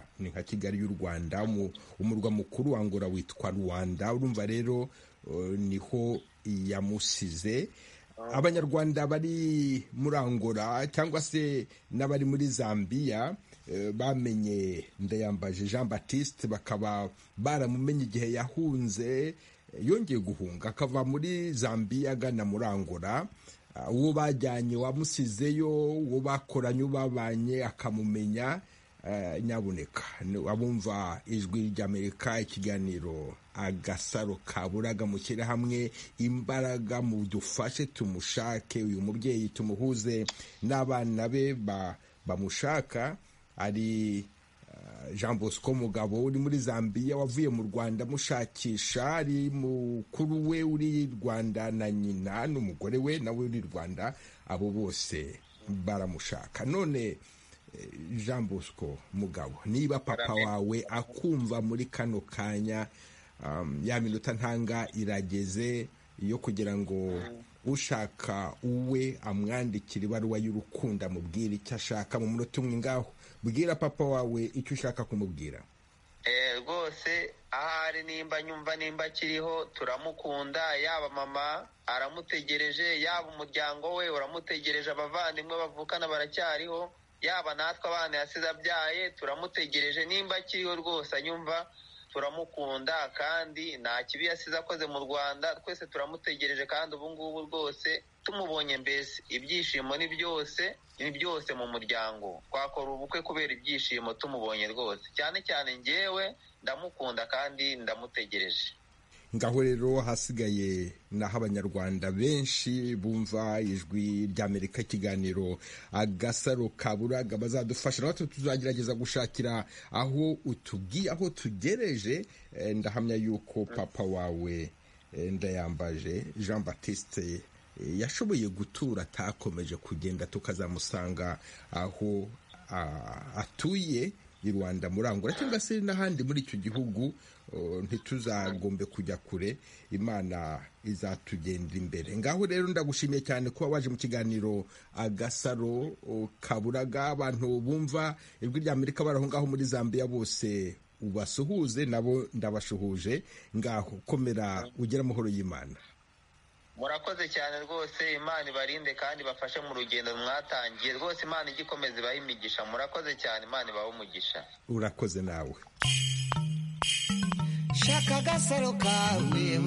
[SPEAKER 1] umurwa mukuru wa Angola witwa Rwanda. Urumva rero niho yamusize. Abanyarwanda bari muri Angola cyangwa se n'abari muri Zambia bamenye Ndayambaje Jean Baptiste, bakaba baramumenye igihe yahunze, yongeye guhunga akava muri Zambia agana muri Angola. Uwo bajyanye wamusizeyo, uwo bakoranye ubabanye akamumenya. Nyabuneka abumva ijwi ry'Amerika, ikiganiro Agasaro Kaburaga, mushyire hamwe imbaraga mudufashe tumushake uyu mubyeyi, tumuhuze n'abana be bamushaka. Ari Jean Bosco Mugabo uri muri Zambia, wavuye mu Rwanda mushakisha, ari mukuru we uri Rwanda na nyina n'umugore we nawe uri Rwanda, abo bose baramushaka. None Jean Bosco Mugabo, niba papa wawe akumva muri kano kanya, ya minota ntanga irageze yo kugira ngo ushaka uwe amwandikira ibaruwa y'urukundo, amubwira icyo ashaka mu munota umwe. Ngaho bwira papa wawe icyo ushaka kumubwira.
[SPEAKER 7] Rwose ahari nimba nyumva nimba akiriho, turamukunda, yaba mama aramutegereje, yaba umuryango we uramutegereje, abavandimwe bavukana baracyariho, yaba natwe abana yasize abyaye turamutegereje. Nimba akiriho rwose anyumva, turamukunda kandi nta kibi yasize akoze mu Rwanda, twese turamutegereje. kandi ubu ngubu rwose tumubonye, mbese ibyishimo ni byose mu muryango. Twakora ubukwe kubera ibyishimo tumubonye rwose, cyane cyane njyewe ndamukunda kandi ndamutegereje.
[SPEAKER 1] Ngaho rero hasigaye naho Abanyarwanda benshi bumva ijwi ry'Amerika, ikiganiro Agasaro Kaburaga, bazadufasha natwe tuzagerageza gushakira aho utubwiye aho tugereje. Ndahamya yuko papa wawe Ndayambaje Jean Baptiste yashoboye gutura, atakomeje kugenda, tukazamusanga aho atuye i Rwanda muri Angola cyangwa se n'ahandi muri icyo gihugu. Ntituzagombe kujya kure, Imana izatugenda imbere. Ngaho rero ndagushimiye cyane kuba waje mu kiganiro Agasaro Kaburaga. Abantu bumva ijwi ry'Amerika bari aho ngaho muri Zambia bose ubasuhuze, nabo ndabashuhuje. Ngaho komera, ugera amahoro y'Imana.
[SPEAKER 7] Murakoze cyane rwose, Imana ibarinde kandi bafashe mu rugendo mwatangiye. Rwose Imana igikomeza ibahe imigisha. Murakoze cyane, Imana ibahe umugisha.
[SPEAKER 1] Urakoze nawe.
[SPEAKER 2] Shaka agasaro kawe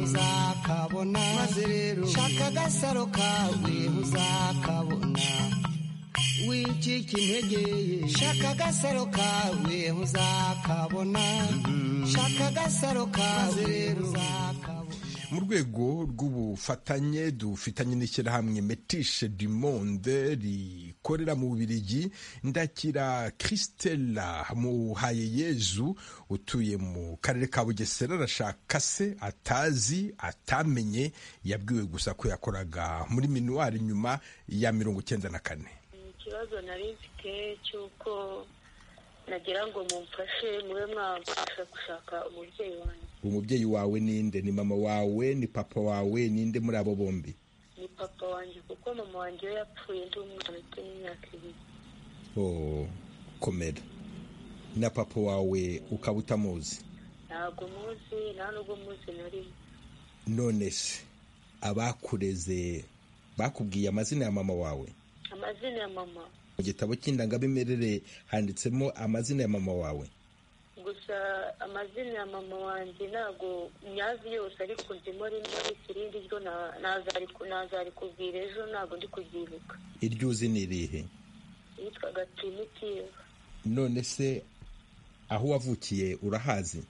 [SPEAKER 2] uzakabona, maze rero shaka agasaro kawe uzakabona. wicika intege shaka agasaro kawe uzakabona shaka agasaro kawe uzakabona.
[SPEAKER 1] mu rwego rw'ubufatanye dufitanye n'ishyirahamwe Metishe du Monde rikorera mu Bubiligi, ndakira Christella Muhayeyezu utuye mu karere ka Bugesera. arashaka se atazi atamenye, yabwiwe gusa ko yakoraga muri minuwari nyuma ya 94.
[SPEAKER 5] ikibazo nari mfite cy'uko nagira ngo mumfashe mube mwamfasha gushaka umubyeyi wanjye.
[SPEAKER 1] umubyeyi wawe ninde? ni mama wawe, ni papa wawe, ninde muri abo bombi?
[SPEAKER 5] ni papa wanjye kuko mama wanjye we yapfuye ndi umwana ufite n'imyaka 2.
[SPEAKER 1] Oh, komera. na papa wawe ukaba utamuzi?
[SPEAKER 5] ntabwo muzi, nta nubwo muzi na rimwe.
[SPEAKER 1] none se abakureze bakubwiye amazina ya mama wawe?
[SPEAKER 5] amazina ya mama
[SPEAKER 1] mu gitabo cy'indangamimerere handitsemo amazina ya mama wawe
[SPEAKER 5] gusa. amazina ya mama wanjye ntabwo nyazi yose, ariko ndimo rimwe irindi ryo nazarikubwira ejo, ntabwo ndi kubyibuka.
[SPEAKER 1] iryo uzi ni irihe?
[SPEAKER 5] yitwaga Primitive.
[SPEAKER 1] none se aho wavukiye urahazi?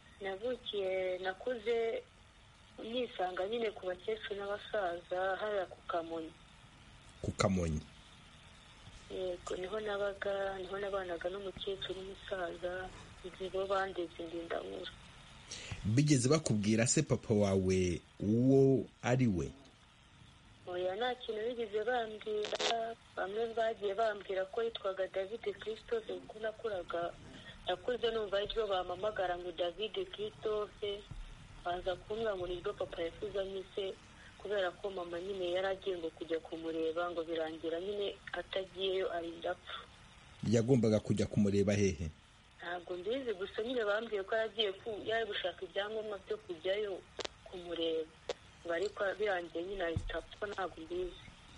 [SPEAKER 5] nakuze nisanga nyine ku bakecuru n'abasaza hariya ku Kamonyi.
[SPEAKER 1] ku Kamonyi?
[SPEAKER 5] yego, niho nabanaga n'umukecuru n'umusaza, bo bandeze ndinda nkuru.
[SPEAKER 1] bigeze bakubwira se papa wawe uwo ari we?
[SPEAKER 5] oya, nta kintu bigeze bambwira. bamwe bagiye bambwira ko yitwaga David Christophe, kuko nakuze numva aribyo bamamagara ngo David Christophe, baza kumbwira ngo nibwo papa yasize anyise, kubera ko mama nyine yari agiye ngo kujya kumureba, ngo birangira nyine atagiyeyo arinda apfa.
[SPEAKER 1] yagombaga kujya kumureba hehe?
[SPEAKER 5] ntabwo mbizi, gusa nyine bambwiye ko yari gushaka ibyangombwa byo kujyayo kumureba, ngo ariko birangiye nyine ahita apfa. ntabwo mbizi.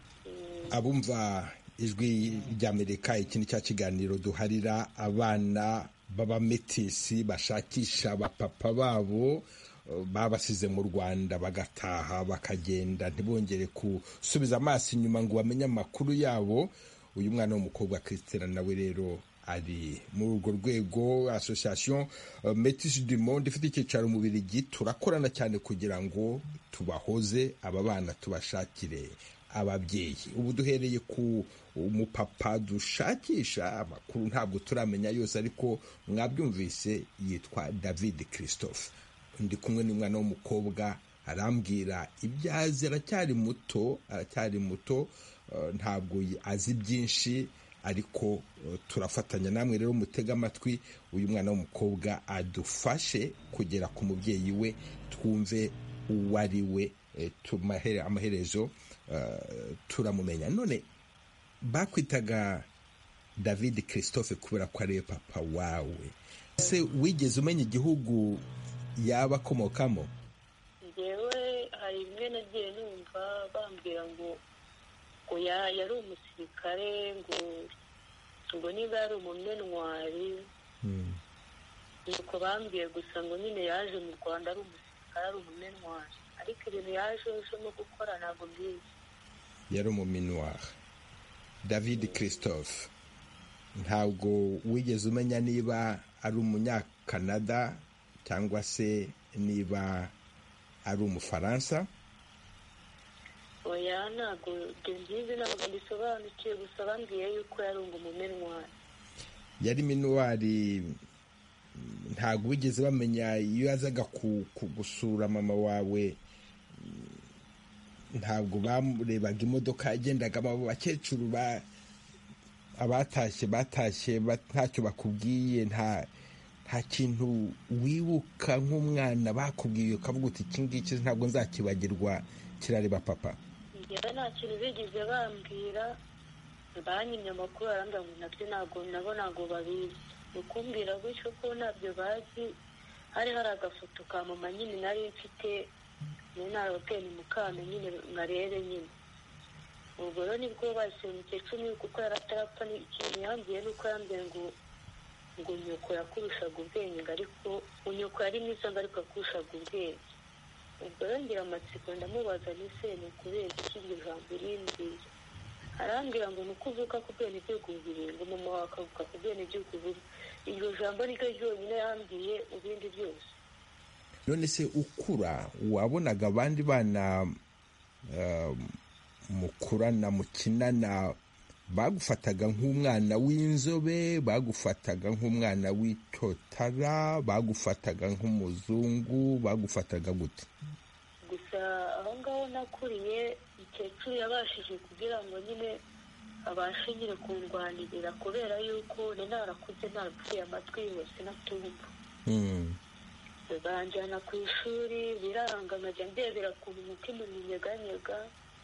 [SPEAKER 1] abumva ijwi ry'Amerika, iki ni cya kiganiro duharira abana b'abametisi bashakisha abapapa babo babasize mu Rwanda, bagataha bakagenda ntibongere gusubiza amaso inyuma ngo bamenye amakuru yabo. uyu mwana w'umukobwa Christella nawe rero ari muri urwo rwego. Association Metishe du Monde ifite icyicaro mu Bubiligi, turakorana cyane kugira ngo tubahoze aba bana, tubashakire ababyeyi. ubu duhereye ku umupapa dushakisha, amakuru ntabwo turamenya yose, ariko mwabyumvise yitwa David Christophe. ndi kumwe n'umwana w'umukobwa, arambwira ibyazi, aracyari muto, ntabwo azi byinshi, ariko turafatanya. namwe rero mutega amatwi uyu mwana w'umukobwa adufashe kugera ku mubyeyi we, twumve uwo ari we, amaherezo turamumenya. none bakwitaga David Christophe kubera ko ariwe papa wawe. ese wigeze umenya igihugu yaba akomokamo?
[SPEAKER 5] njyewe hari bimwe nagiye numva bambwira ngo yari umusirikare, ngo niba yari umumenwari. nuko bambwiye gusa ngo nyine yaje mu Rwanda ari umusirikare, ari umumenwari, ariko ibintu yaje no gukora ntabwo mbizi.
[SPEAKER 1] yari umumenwari. David Christophe, ntabwo wigeze umenya niba ari umunyakanada cyangwa se niba ari umufaransa?
[SPEAKER 5] oya, ntabwo mbizi, ntabwo mbisobanukiwe, gusa bambwiye yuko yari umumenwari.
[SPEAKER 1] yari minuwari. ntabwo wigeze bamenya iyo yazaga gusura mama wawe, ntabwo bamurebaga imodoka yagendaga? abakecuru batashye ntacyo bakubwiye? nta kintu wibuka nk'umwana bakubwiye ukavuga uti iki ngiki ntabwo nzakibagirwa, kirareba papa?
[SPEAKER 5] njyewe nta kintu bigeze bambwira. banyimye amakuru, arambwira ngo nabyo ntabwo babizi. ukumbwira gutyo ko ntabyo bazi. hari agafoto ka mama nyine nari mfite, narababwiye ni mukana nyine nkarebe nyine. ubwo rero nibwo bahise umukecuru, kuko yari atarapfa. ikintu yambwiye ni uko yambwiye ngo nyoko yakurushaga ubwenge, ariko nyoko yari mwiza ngo ariko yakurushaga ubwenge. ubwo rero ngira amatsiko ndamubaza, nise ni ukubera iki iryo jambo rimbwiye? arambwira ngo ni uko uvuka ku bwenegihugu bubiri, ngo mama wawe akavuka ku bwenegihugu bubiri. iryo jambo niryo ryonyine yambwiye, ibindi byose.
[SPEAKER 1] none se ukura wabonaga abandi bana mukurana mukinana bagufataga nk'umwana w'inzobe, bagufataga nk'umwana w'itotara, bagufataga nk'umuzungu, bagufataga gute?
[SPEAKER 5] gusa aho ngaho nakuriye umukecuru yabashije kugira ngo nyine abashe nyine kundwanirira, kubera yuko narakuze narapfuye amatwi yose natumva. banjyana ku ishuri biranga, nkajya ndebera ukuntu umutima unyeganyega.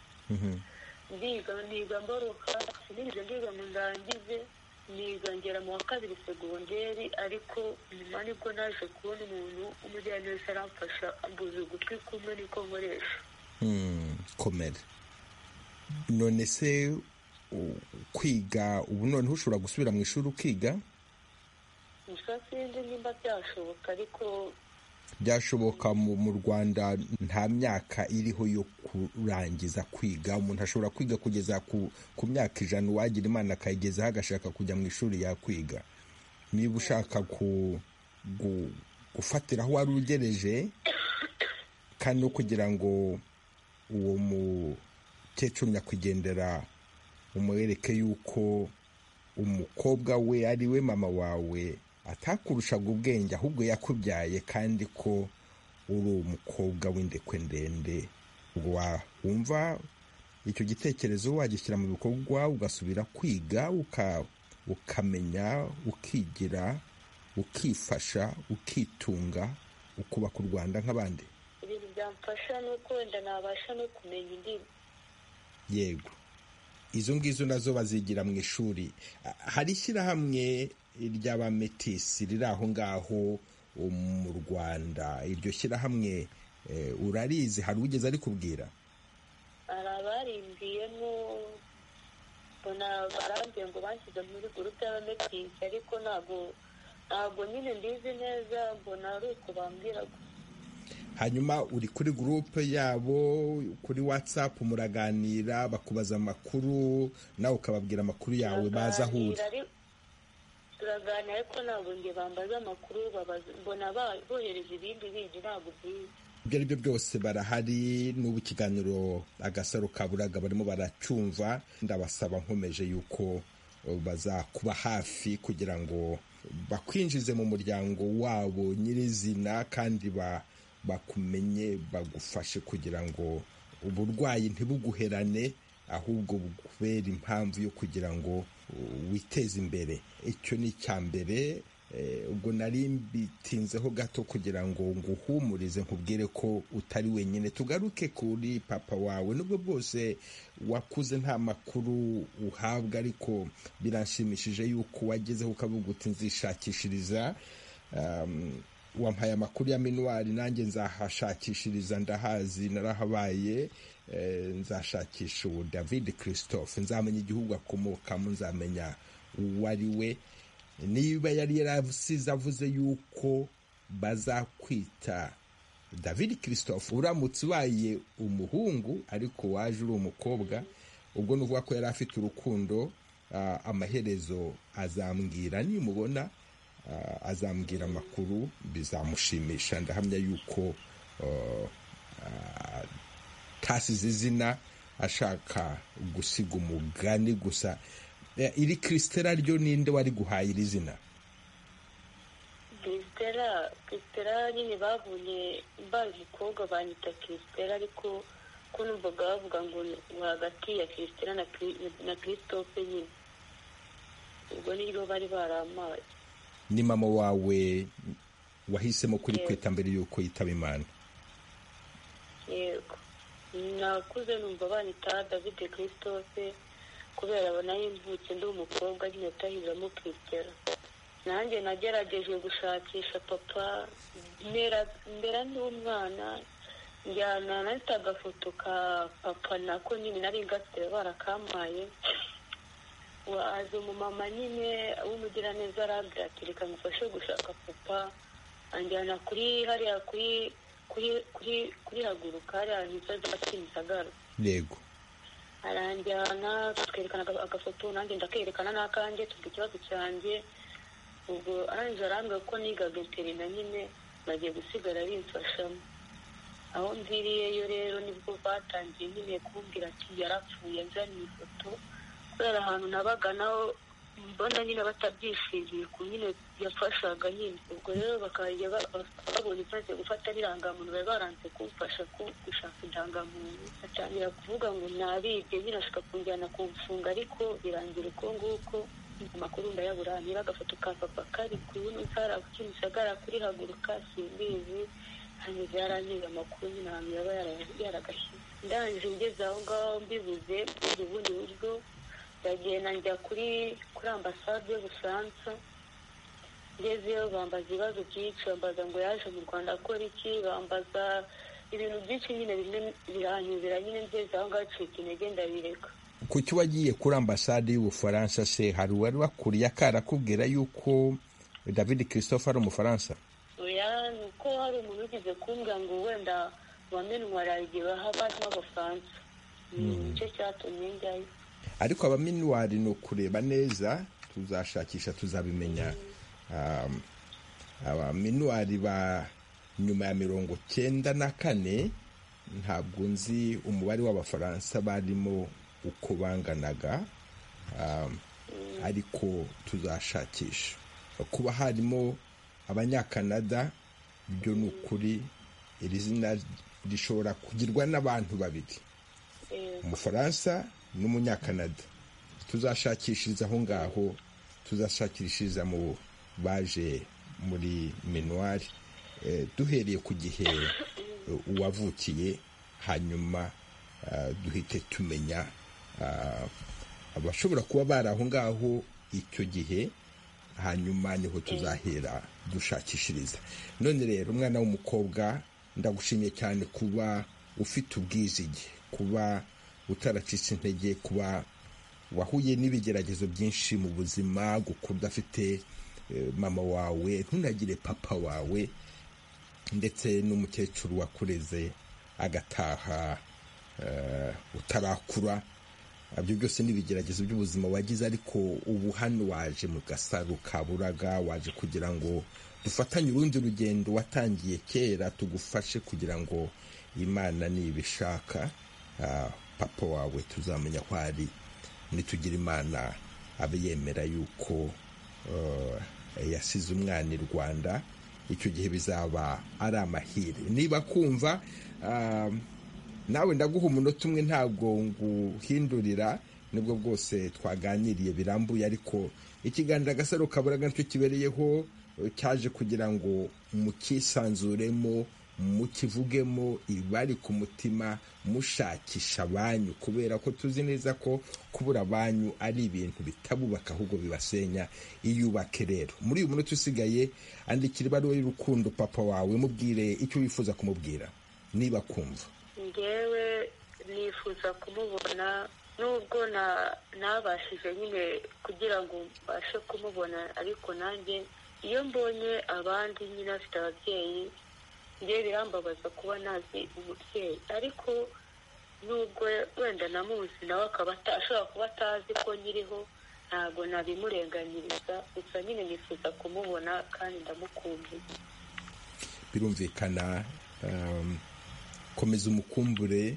[SPEAKER 5] ndiga mboroka, sinigeze ndiga ngo ndangize, niga ngera mu wa kabiri segonderi, ariko nyuma nibwo naje kubona umuntu umujyaneza aramfasha ambuza ugutwi kumwe niko nkoresha.
[SPEAKER 1] komera. none se kwiga ubu noneho ushobora gusubira mu ishuri ukiga?
[SPEAKER 5] gusa sinzi nimba byashoboka, ariko
[SPEAKER 1] byashoboka. mu Rwanda nta myaka iriho yo kurangiza kwiga. umuntu ashobora kwiga kugeza ku myaka 100, uwagira Imana akayigezaho agashaka kujya mu ishuri yakwiga. niba ushaka gufatira aho wari ugereje, kandi no kugira ngo uwo mukecuru nyakwigendera umwereke yuko umukobwa we ari we mama wawe atakurushaga ubwenge, ahubwo yakubyaye, kandi ko uri umukobwa w'indekwe ndende. ubwo wumva icyo gitekerezo wagishyira mu bikorwa, ugasubira kwiga, ukamenya, ukigira, ukifasha, ukitunga, ukubaka u Rwanda nk'abandi.
[SPEAKER 5] ibintu byamfasha nuko wenda nabasha no kumenya indimi.
[SPEAKER 1] yego, izo ngizo nazo bazigira mu ishuri. hari ishyirahamwe ry'abametisi riri aho ngaho mu Rwanda. iryo shyirahamwe urarizi? hari ugeze ari kubwira?
[SPEAKER 5] hari abarimbiyemo, mbona barambwiye ngo banshyize muri gurupe y'abametisi, ariko ntabwo nyine mbizi neza, mbona ari uko bambwira.
[SPEAKER 1] hanyuma uri kuri gurupe yabo kuri WhatsApp, muraganira, bakubaza amakuru, nawe ukababwira amakuru yawe, baza aho uri? turaganira, ariko ntabwo nge bambaza amakuru, mbona bohereza ibindi bindi, ntabwo byiza. ibyo ari byo byose barahari. n'ubu ikiganiro Agasaro Kaburaga barimo baracumva. ndabasaba nkomeje yuko bazakuba hafi kugira ngo bakwinjize mu muryango wabo nyirizina, kandi bakumenye, bagufashe kugira ngo uburwayi ntibuguherane, ahubwo bukubera impamvu yo kugira ngo witeze imbere. icyo ni icya mbere. ubwo nari mbitinzeho gato kugira ngo nguhumurize, nkubwire ko utari wenyine. tugaruke kuri papa wawe. nubwo bwose wakuze nta makuru uhabwa, ariko biranshimishije yuko wagezeho ukavuga uti nzishakishiriza. wampaye amakuru ya minuwari, nanjye nzahashakishiriza, ndahazi, narahabaye. nzashakisha uwo David Christophe, nzamenya igihugu akomokamo, nzamenya uwo ari we. niba yari yarasize avuze yuko bazakwita David Christophe, uramutse ubaye umuhungu ariko waje uri umukobwa, ubwo nuvuga ko yari afite urukundo. amaherezo azambwira, nimubona azambwira amakuru, bizamushimisha. ndahamya yuko tasize izina ashaka gusiga umugani gusa. iri Christella ryo ninde wari guhaye iri zina?
[SPEAKER 5] Christella nyine babonye mbaye umukobwa banyita Christella, ariko ko numvaga bavuga ngo hagati ya Christella na Christophe nyine, ubwo niryo bari baramaye.
[SPEAKER 1] ni mama wawe wahisemo kuri kwita mbere yuko yitaba Imana?
[SPEAKER 5] yego, nakuze numva banyita David Christophe, kubera abona yimvutse ndi umukobwa nyine atahizamo Christella. nanjye nagerageje gushakisha papa, mbera n'umwana, njyana nahita agafoto ka papa, nako nyine nari ngafite barakampaye. aza umumama nyine w'umugiraneza arambwira ati reka ngufashe gushaka papa, anjyana kuri hariya kuri haguruka hariya imisozi ya Kimisagara.
[SPEAKER 1] yego,
[SPEAKER 5] aranjyana twerekana agafoto nanjye ndakerekana n'akanjye tuvuga ikibazo cyanjye. Ubwo arangije arambwira ko nigaga interina nyine bagiye gusigara bimfashamo. Aho mviriyeyo rero nibwo batangiye nyine kumbwira ati yarapfuye, nzaniye ifoto kubera ahantu nabaga naho mbona nyine batabyishimiye ku nyine yafashaga nyine. Ubwo rero bakajya babonye imaze gufata n'irangamuntu bari baranze kumfasha gushaka indangamuntu. Atangira kuvuga ngo nabibye nyine ashaka kunjyana kumfunga, ariko birangira uko nguko. Amakuru ndayabura, niba agafoto ka papa kari kuno nsara kukimisagara kuri haguruka simbizi. Hanyuma byarangiye amakuru nyine ahantu yaba yaragashyize. Ndangije ngeze aho ngaho mbibuze ubundi buryo ndagenda njya kuri ambasade y'Ubufaransa. Ngezeyo bambaza ibibazo byinshi, bambaza ngo yaje mu Rwanda akora iki, bambaza ibintu byinshi nyine bimwe biranyuzira nyine. Ngeze aho ngaho ncika intege ndabireka.
[SPEAKER 1] Kuki wagiye kuri ambasade y'Ubufaransa se? Hari uwari wakuriye akarakubwira yuko David Christophe ari Umufaransa?
[SPEAKER 5] Oya, nuko hari umuntu ugize kumbwira ngo wenda wamenwara igihe baha barimo Abafaransa. Nicyo cyatumye njyayo.
[SPEAKER 1] Ariko abaminuwari ni ukureba neza, tuzashakisha tuzabimenya. Abaminuwari ba nyuma ya 94 ntabwo nzi umubare w'Abafaransa barimo uko banganaga, ariko tuzashakisha. Kuba harimo Abanyakanada byo ni ukuri, iri zina rishobora kugirwa n'abantu babiri, Umufaransa n'Umunyakanada. Tuzashakishiriza aho ngaho, tuzashakishiriza mu baje muri minuwari, duhereye ku gihe uwavukiye, hanyuma duhite tumenya abashobora kuba bari aho ngaho icyo gihe, hanyuma niho tuzahera dushakishiriza. None rero umwana w'umukobwa, ndagushimiye cyane kuba ufite ubwizige, kuba utaracitse intege, kuba wahuye n'ibigeragezo byinshi mu buzima, gukura udafite mama wawe, ntunagire papa wawe, ndetse n'umukecuru wakureze agataha utarakura. Ibyo byose n'ibigeragezo by'ubuzima wagize, ariko ubu hano waje mu Gasaro ka Buraga, waje kugira ngo dufatanye urundi rugendo watangiye kera, tugufashe kugira ngo Imana nibishaka papa wawe tuzamenya ko ari, nitugira Imana abe yemera yuko yasize umwana i Rwanda, icyo gihe bizaba ari amahire. Niba kumva nawe ndaguha umunota umwe, ntabwo nguhindurira, nibwo bwose twaganiriye birambuye, ariko ikiganiro Agasaro Kaburaga nicyo kibereyeho, cyaje kugira ngo mukisanzuremo, mukivugemo ibari ku mutima, mushakisha abanyu, kubera ko tuzi neza ko kubura abanyu ari ibintu bitabubaka ahubwo bibasenya. Iyubake rero. Muri uyu munota usigaye, andikira ibaruwa y'urukundo papa wawe, mubwire icyo wifuza kumubwira niba kumva.
[SPEAKER 5] Ngewe nifuza kumubona, nubwo nabashije nyine kugira ngo mbashe kumubona, ariko nanjye iyo mbonye abandi nyine afite ababyeyi, ngewe birambabaza kuba nazi umubyeyi. Ariko nubwo wenda namuzi nawe akaba ashobora kuba atazi ko nyiriho, ntabwo nabimurenganyiriza, gusa nyine nifuza kumubona kandi ndamukumbuye.
[SPEAKER 1] Birumvikana. Komeza umukumbure,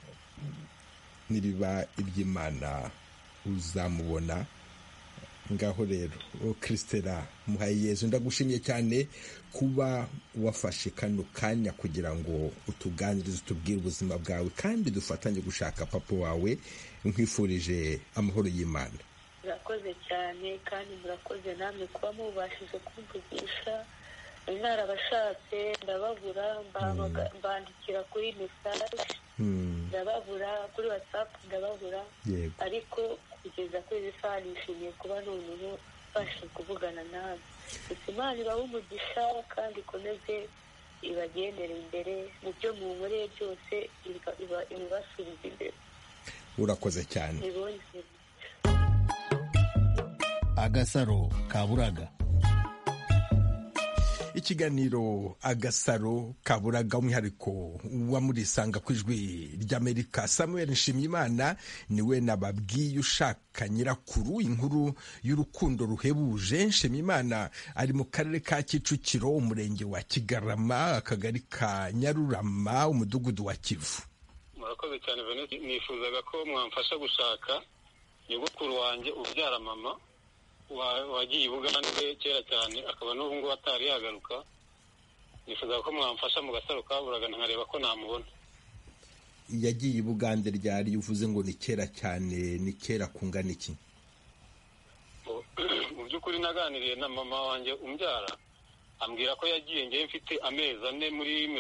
[SPEAKER 1] niriba iby'Imana uzamubona. Ngaho rero Christella Muhayeyezu, ndagushimiye cyane kuba wafashe kano kanya kugira ngo utuganirize, utubwire ubuzima bwawe, kandi dufatanye gushaka papa wawe. Nkwifurije amahoro y'Imana.
[SPEAKER 5] Murakoze cyane, kandi murakoze namwe kuba mubashije kumvugisha. Narabashatse ndababura, mbandikira kuri message ndababura, kuri WhatsApp ndababura, ariko kugeza kuri izi saha nishimiye kuba n'umuntu ubasha kuvugana nawe. Imana ibahe umugisha kandi ikomeze ibagendere imbere mu byo munkoreye byose, ibibasubiza imbere.
[SPEAKER 1] Urakoze cyane.
[SPEAKER 6] Agasaro Kaburaga.
[SPEAKER 1] ikiganiro agasaro kaburaga, umwihariko wa murisanga ku ijwi ry'Amerika. Samuel Nshimiyimana niwe nababwiye ushaka nyirakuru, inkuru y'urukundo ruhebuje. Nshimiyimana ari mu karere ka Kicukiro, umurenge wa Kigarama, akagari ka Nyarurama, umudugudu wa Kivu.
[SPEAKER 6] Murakoze cyane Venus, nifuzaga ko mwamfasha gushaka nyogokuru wanjye ubyara mama wagiye i Bugande kera cyane, akaba n'ubu ngubu atari yagaruka. Nifuzaga ko mwamfasha mu gasaro kaburaga nkareba ko namubona.
[SPEAKER 1] Yagiye i Bugande ryari? Uvuze ngo ni kera cyane, ni kera kungana iki?
[SPEAKER 6] Mu by'ukuri naganiriye na mama wanjye umbyara, ambwira ko yagiye ngewe mfite amezi 4 muri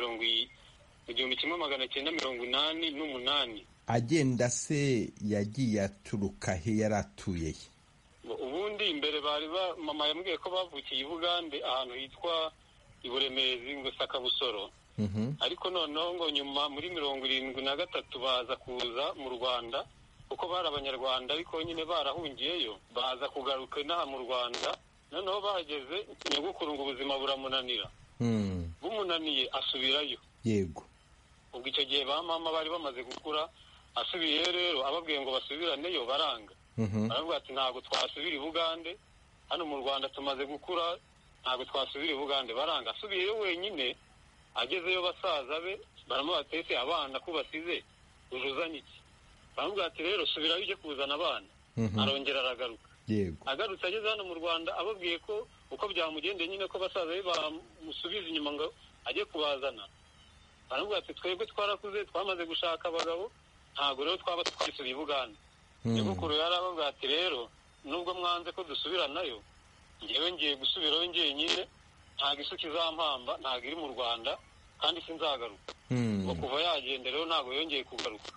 [SPEAKER 6] 1988.
[SPEAKER 1] Agenda se yagiye aturuka he, yaratuye he?
[SPEAKER 6] Ubundi imbere mama yambwiye ko bavukiye i Bugande ahantu hitwa Iburemezi ngo Sakabusoro. Ariko noneho ngo nyuma muri 73 baza kuza mu Rwanda, kuko bari abanyarwanda ariko nyine barahungiyeyo, baza kugaruka inaha mu Rwanda. Noneho bahageze nyogokuru ngo ubuzima buramunanira, bumunaniye asubirayo.
[SPEAKER 1] Yego.
[SPEAKER 6] Ubwo icyo gihe ba mama bari bamaze gukura, asubiye rero ababwiye ngo basubiraneyo baranga. Baravuga ati ntabwo twasubira i Bugande, hano mu Rwanda tumaze gukura, ntabwo twasubira i Bugande. Baranga. Asubiyeyo wenyine, agezeyo basaza be baramubaza ati abana ko basize ujuzanye iki? Baravuga ati rero subirayo ujye kuzana abana. Arongera aragaruka.
[SPEAKER 1] Yego.
[SPEAKER 6] Agarutse ageze hano mu Rwanda ababwiye ko uko byamugendeye nyine ko basaza be bamusubiza inyuma ngo ajye kubazana. Baravuga ati twebwe twarakuze, twamaze gushaka abagabo, ntabwo rero twaba twisubiye i Bugande. Nyogokuru yaravuga ati rero nubwo mwanze ko dusubiranayo, ngewe ngiye gusubirayo njyenyine, ntabwo isuka izampamba, ntabwo iri mu Rwanda kandi sinzagaruka. Ngo kuva yagenda rero ntabwo yongeye kugaruka.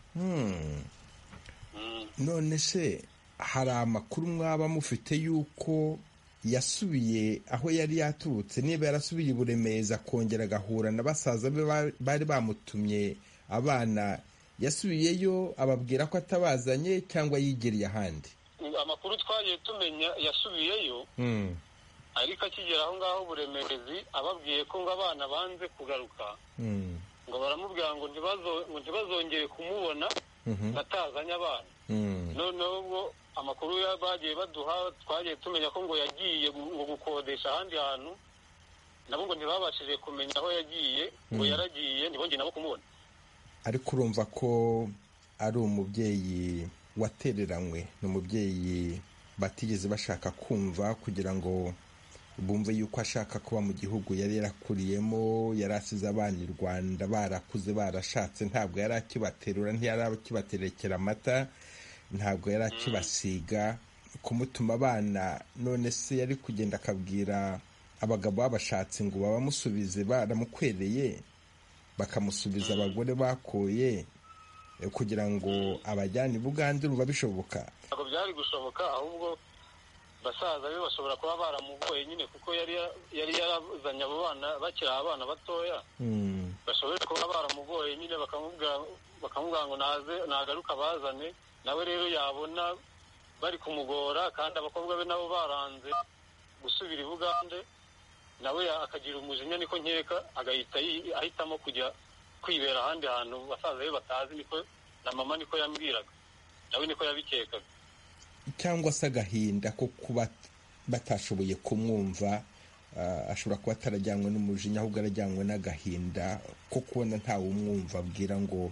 [SPEAKER 1] None se hari amakuru mwaba mufite yuko yasubiye aho yari yaturutse? Niba yarasubiye i Buremeza akongera agahura na basaza be bari bamutumye abana, yasubiyeyo ababwira ko atabazanye cyangwa yigereye ahandi?
[SPEAKER 6] Amakuru twagiye tumenya yasubiyeyo, ariko akigera aho ngaho Buremezi ababwiye ko ngo abana banze kugaruka, ngo baramubwira ngo ntibazongere kumubona batazanye abana. Noneho ubwo amakuru bagiye baduha twagiye tumenya ko ngo yagiye ngo gukodesha ahandi hantu, nabo ngo ntibabashije kumenya aho yagiye, ngo yaragiye ntibongere nabo kumubona.
[SPEAKER 1] Ariko urumva ko ari umubyeyi watereranywe, ni umubyeyi batigeze bashaka kumva kugira ngo bumve yuko ashaka kuba mu gihugu yari yarakuriyemo. Yari asize abana i Rwanda, barakuze barashatse, ntabwo yari akibaterura, ntiyari akibaterekera amata, ntabwo yari akibasiga, kumutuma abana. None se yari kugenda akabwira abagabo babashatse ngo babamusubize, baramukwereye bakamusubiza abagore bakoye kugira ngo abajyane i Bugande? Urumva bishoboka?
[SPEAKER 6] Ntabwo byari gushoboka, ahubwo basaza be bashobora kuba baramugoye nyine, kuko yari yarazanye abo bana bakiri abana batoya. Bashobora kuba baramugoye nyine, bakamubwira ngo nagaruka bazane, nawe rero yabona bari kumugora kandi abakobwa be nabo baranze gusubira i Bugande, nawe akagira umujinya, niko nkeka, agahita ahitamo kujya kwibera ahandi hantu basaza be batazi. Niko na mama niko yambwiraga, nawe niko yabikekaga.
[SPEAKER 1] Cyangwa se agahinda ko kuba batashoboye kumwumva, ashobora kuba atarajyanywe n'umujinya, ahubwo arajyanywe n'agahinda ko kubona ntawe umwumva abwira ngo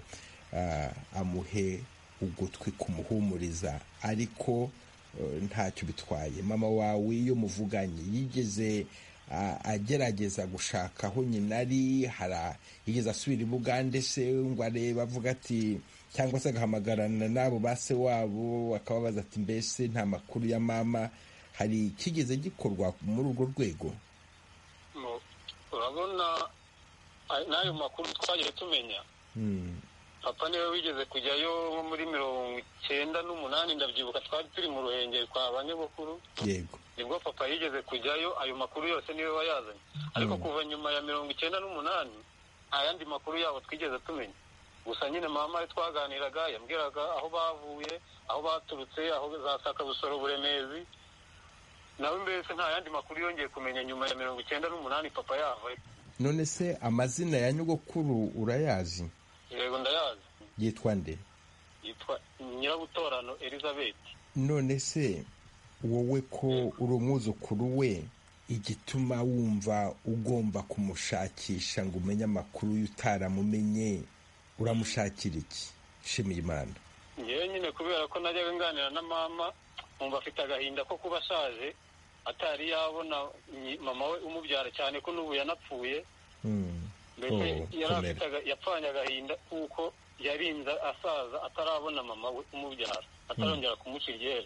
[SPEAKER 1] amuhe ugutwi kumuhumuriza. Ariko ntacyo bitwaye. Mama wawe iyo muvuganye yigeze agerageza gushaka aho nyina ari? Yigeze asubira i Bugande se ngo arebe, avuga ati, cyangwa se agahamagarana n'abo base wabo akababaza ati mbese nta makuru ya mama? Hari kigeze gikorwa muri urwo rwego?
[SPEAKER 6] Urabona n'ayo makuru twagiye tumenya, papa niwe wigeze kujyayo muri 98, ndabyibuka, twari turi mu Ruhengeri kwa banyogokuru.
[SPEAKER 1] Yego.
[SPEAKER 6] Nibwo papa yigeze kujyayo, ayo makuru yose niwe wayazanye. Ariko kuva nyuma ya 98 nta yandi makuru yabo twigeze tumenya. Gusa nyine mama twaganiraga yambwiraga aho bavuye, aho baturutse, aho za Sakabusoro, Buremezi, nawe mbese nta yandi makuru yongeye kumenya nyuma ya 98 papa yavayo.
[SPEAKER 1] None se amazina ya nyogokuru urayazi?
[SPEAKER 6] Yego ndayazi.
[SPEAKER 1] Yitwa nde?
[SPEAKER 6] Yitwa Nyirabutorano Elizabeth.
[SPEAKER 1] None se wowe ko uri umwuzukuru we, igituma wumva ugomba kumushakisha ngo umenye amakuru y'utaramumenye, uramushakira iki Nshimiyimana?
[SPEAKER 6] Ngewe nyine kubera ko najyaga nganira na mama nkumva afite agahinda ko kuba ashaje atari yabona mama we umubyara, cyane ko n'ubu yanapfuye. Mbese yapfanye agahinda kuko yarinze asaza atarabona mama we umubyara, atarongera kumuca iryera.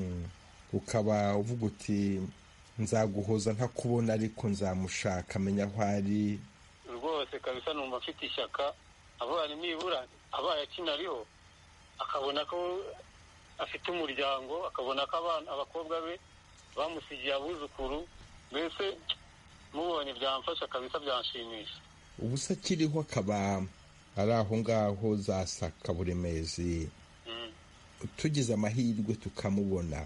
[SPEAKER 1] Ukaba uvuga uti nzaguhoza ntakubona ariko nzamushaka amenya aho ari.
[SPEAKER 6] Rwose kabisa numva afite ishyaka, abana nibura abaye akinariho akabona ko afite umuryango, akabona ko abakobwa be bamusigiye abuzukuru. Mbese mubonye byamfasha kabisa, byanshimisha.
[SPEAKER 1] Ubu se akiriho akaba ari aho ngaho za Sakaburemezi, tugize amahirwe tukamubona,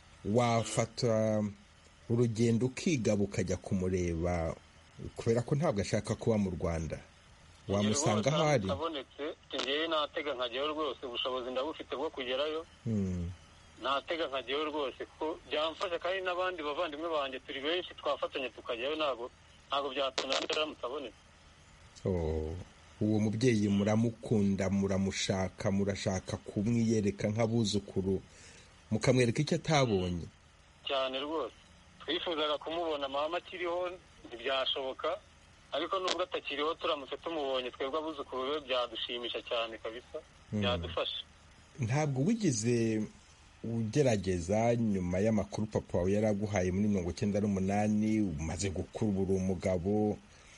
[SPEAKER 1] wafata urugendo ukigaba ukajya kumureba kubera ko ntabwo ashaka kuba mu Rwanda? Wamusanga aho ari?
[SPEAKER 6] Abonetse ngewe natega nkajyayo rwose, ubushobozi ndabufite bwo kugerayo. Natega nkajyayo rwose ko byamfasha, kandi n'abandi bavandimwe banjye turi benshi twafatanya tukajyayo, ntabwo byatunanira mutabonetse.
[SPEAKER 1] Uwo mubyeyi muramukunda, muramushaka, murashaka kumwiyereka nk'abuzukuru, mukamwereka icyo atabonye
[SPEAKER 6] cyane rwose. Twifuzaga kumubona mama akiriho, ntibyashoboka, ariko nubwo atakiriho turamutse tumubonye twebwe abuzukuru be byadushimisha cyane kabisa, byadufasha. Ntabwo
[SPEAKER 1] wigeze ugerageza nyuma y'amakuru papa wawe yaraguhaye muri 98, umaze gukura, uri umugabo,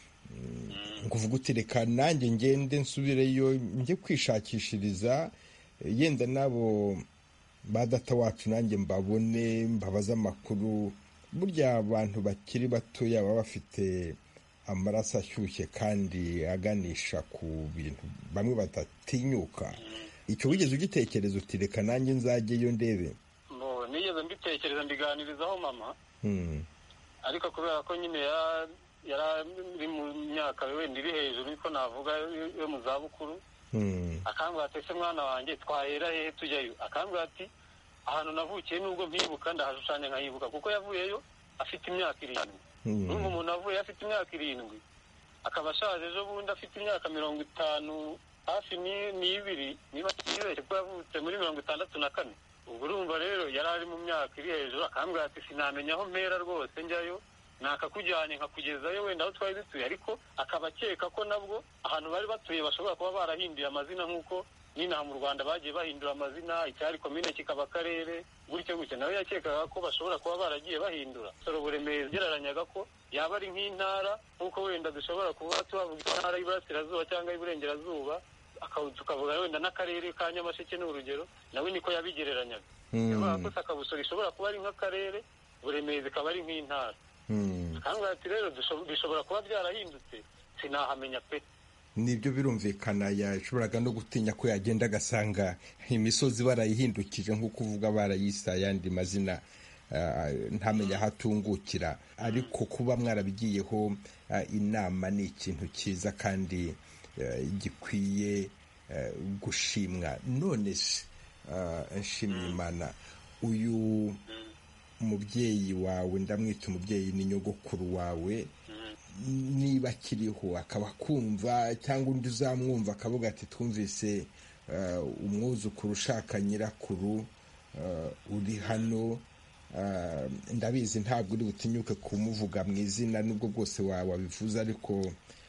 [SPEAKER 1] nguvuga uti reka nanjye ngende nsubireyo njye kwishakishiriza, yenda nabo ba data wacu nanjye mbabone, mbabaza amakuru? Burya abantu bakiri batoya baba bafite amaraso ashyushye kandi aganisha ku bintu bamwe batatinyuka. Icyo wigeze ugitekereza uti reka nanjye nzajyeyo ndebe?
[SPEAKER 6] Nigeze mbitekereza, mbiganirizaho mama, ariko kubera ko nyine yari mu myaka wenda iri hejuru niko navuga yo mu zabukuru, akambwira ati ese mwana wanjye twahera hehe tujyayo? Akambwira ati ahantu navukiye nubwo mpibuka ndahashushanya nkahibuka, kuko yavuyeyo afite imyaka 7. N'ubu umuntu avuye afite imyaka 7 akaba ashaje ejo bundi afite imyaka 50 hafi n'ibiri, niba atibeshye ko yavutse muri 64. Ubwo urumva rero yari ari mu myaka iri hejuru. Akambwira ati sinamenya aho mpera rwose njyayo, nakakujyanye nkakugezayo wenda aho twari dutuye, ariko akaba akeka ko nabwo ahantu bari batuye bashobora kuba barahinduye amazina nk'uko n'inaha mu Rwanda bagiye bahindura amazina, icyari komine kikaba akarere, gutyo gutyo. Nawe yakekaga ko bashobora kuba baragiye bahindura. Buremezi yagereranyaga ko yaba ari nk'intara, nk'uko wenda dushobora kuba tuhavuga intara y'Iburasirazuba cyangwa y'Iburengerazuba, tukavuga wenda n'akarere ka Nyamasheke n'urugero, nawe niko yabigereranyaga. Yavuga ko Sakabusoro ishobora kuba ari nk'akarere, Buremezi ikaba ari nk'intara. Akambwira ati rero bishobora kuba byarahindutse, sinahamenya pe.
[SPEAKER 1] Nibyo birumvikana, yashoboraga no gutinya ko yagenda agasanga imisozi barayihindukije nk'uko uvuga, barayisa ayandi mazina, ntamenya aho atungukira. Ariko kuba mwarabigiyeho inama ni ikintu cyiza kandi gikwiye gushimwa. None se Nshimiyimana, uyu umubyeyi wawe, ndamwita umubyeyi, ni nyogokuru wawe, niba akiriho akaba kumva cyangwa undi uzamwumva akavuga ati twumvise umwuzukuru ushaka nyirakuru uri hano, ndabizi ntabwo uri butinyuke kumuvuga mu izina nubwo bwose wabivuze, ariko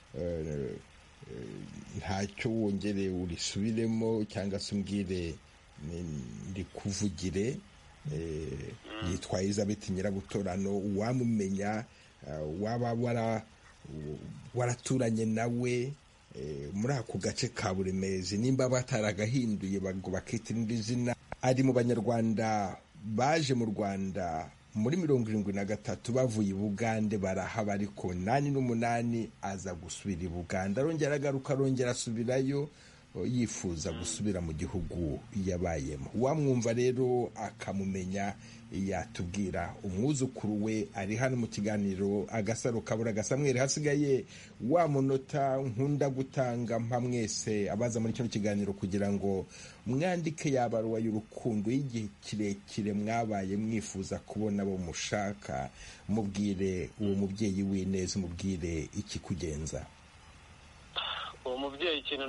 [SPEAKER 1] ntacyo wongere urisubiremo cyangwa se umbwire ndikuvugire. Yitwa Elizabeth Nyirabutorano, uwamumenya, waba waraturanye nawe muri ako gace ka Buremezi, nimba bataragahinduye bakita irindi zina. Ari mu Banyarwanda baje mu Rwanda muri 73 bavuye i Bugande, barahaba, ariko 88 aza gusubira i Buganda, arongera agaruka, arongera asubirayo yifuza gusubira mu gihugu yabayemo. Wamwumva rero akamumenya yatubwira. Umwuzukuru we ari hano mu kiganiro Agasaro Kaburaga. Samuel, hasigaye wa munota nkunda gutanga mpa mwese abaza muri kino kiganiro kugira ngo mwandike yabaruwa y'urukundo y'igihe kirekire mwabaye mwifuza kubona bo mushaka. Mubwire uwo mubyeyi w'ineza, mubwire iki kugenza.
[SPEAKER 6] Uwo mubyeyi ikintu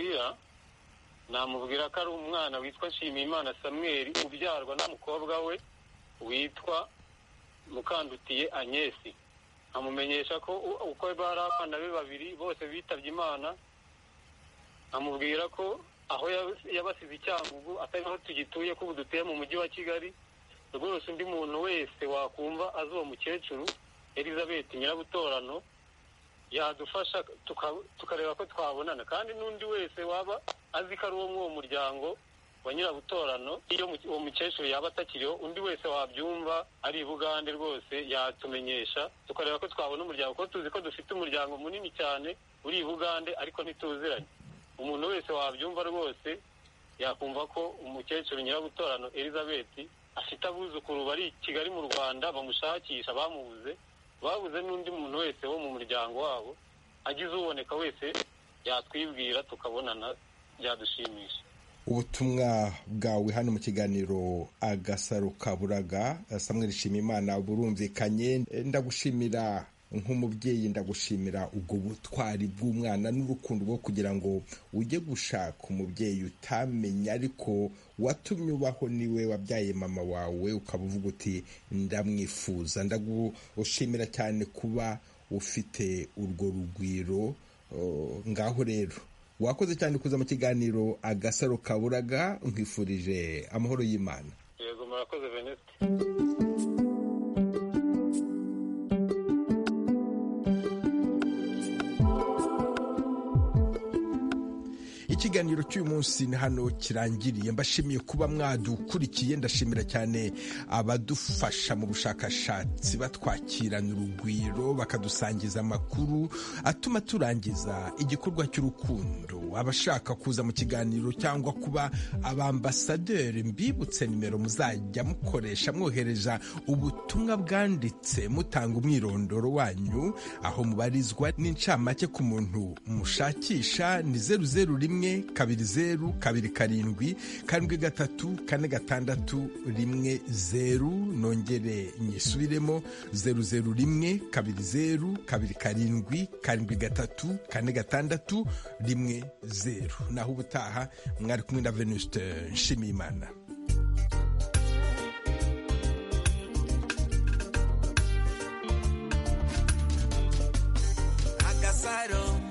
[SPEAKER 6] namubwira ko ari umwana witwa Nshimiyimana Samuel ubyarwa n'umukobwa we witwa Mukandutiye Agnesi. Amumenyesha ko uko bari abana be babiri bose bitabye Imana. Amubwira ko aho yabasize Cyangugu atari aho tugituye, ko dutuye mu mujyi wa Kigali. Rwose undi muntu wese wakumva azi uwo mukecuru Elizabeth Nyirabutorano yadufasha tukareba ko twabonana, kandi n'undi wese waba azi ko ari uwo mu muryango wa Nyirabutorano, iyo uwo mukecuru yaba atakiriho, undi wese wabyumva ari i Bugande rwose yatumenyesha tukareba ko twabona umuryango, ko tuzi ko dufite umuryango munini cyane uri i Bugande ariko ntituziranye. Umuntu wese wabyumva rwose yakumva ko umukecuru Nyirabutorano Elizabeth afite abuzukuru bari i Kigali mu Rwanda bamushakisha, babuze n'undi muntu wese wo mu muryango wabo. Agize uboneka wese yatwibwira tukabonana, byadushimisha.
[SPEAKER 1] Ubutumwa bwawe hano mu kiganiro Agasaro Kaburaga, Samuel Nshimiyimana, burumvikanye. Ndagushimira nk'umubyeyi, ndagushimira ubwo butwari bw'umwana n'urukundo rwo kugira ngo ujye gushaka umubyeyi utamenya ariko watumye ubaho, niwe wabyaye mama wawe, ukaba uvuga uti ndamwifuza. Ndagushimira cyane kuba ufite urwo rugwiro. Ngaho rero wakoze cyane kuza mu kiganiro Agasaro Kaburaga. Nkwifurije amahoro y'Imana.
[SPEAKER 6] Yego, murakoze Venuste.
[SPEAKER 1] Ikiganiro cy'uyu munsi ni hano kirangiriye. Mbashimiye kuba mwadukurikiye. Ndashimira cyane abadufasha mu bushakashatsi, batwakirana urugwiro, bakadusangiza amakuru atuma turangiza igikorwa cy'urukundo. Abashaka kuza mu kiganiro cyangwa kuba abambasaderi, mbibutse nimero muzajya mukoresha mwohereza ubutumwa bwanditse mutanga umwirondoro wanyu, aho mubarizwa n'incamake ku muntu mushakisha. Ni 001-207-737-461-10. Nongere nyisubiremo 001-207-737-461-10. Naho ubutaha mwari kumwe na Venuste Nshimiyimana.
[SPEAKER 2] Agasaro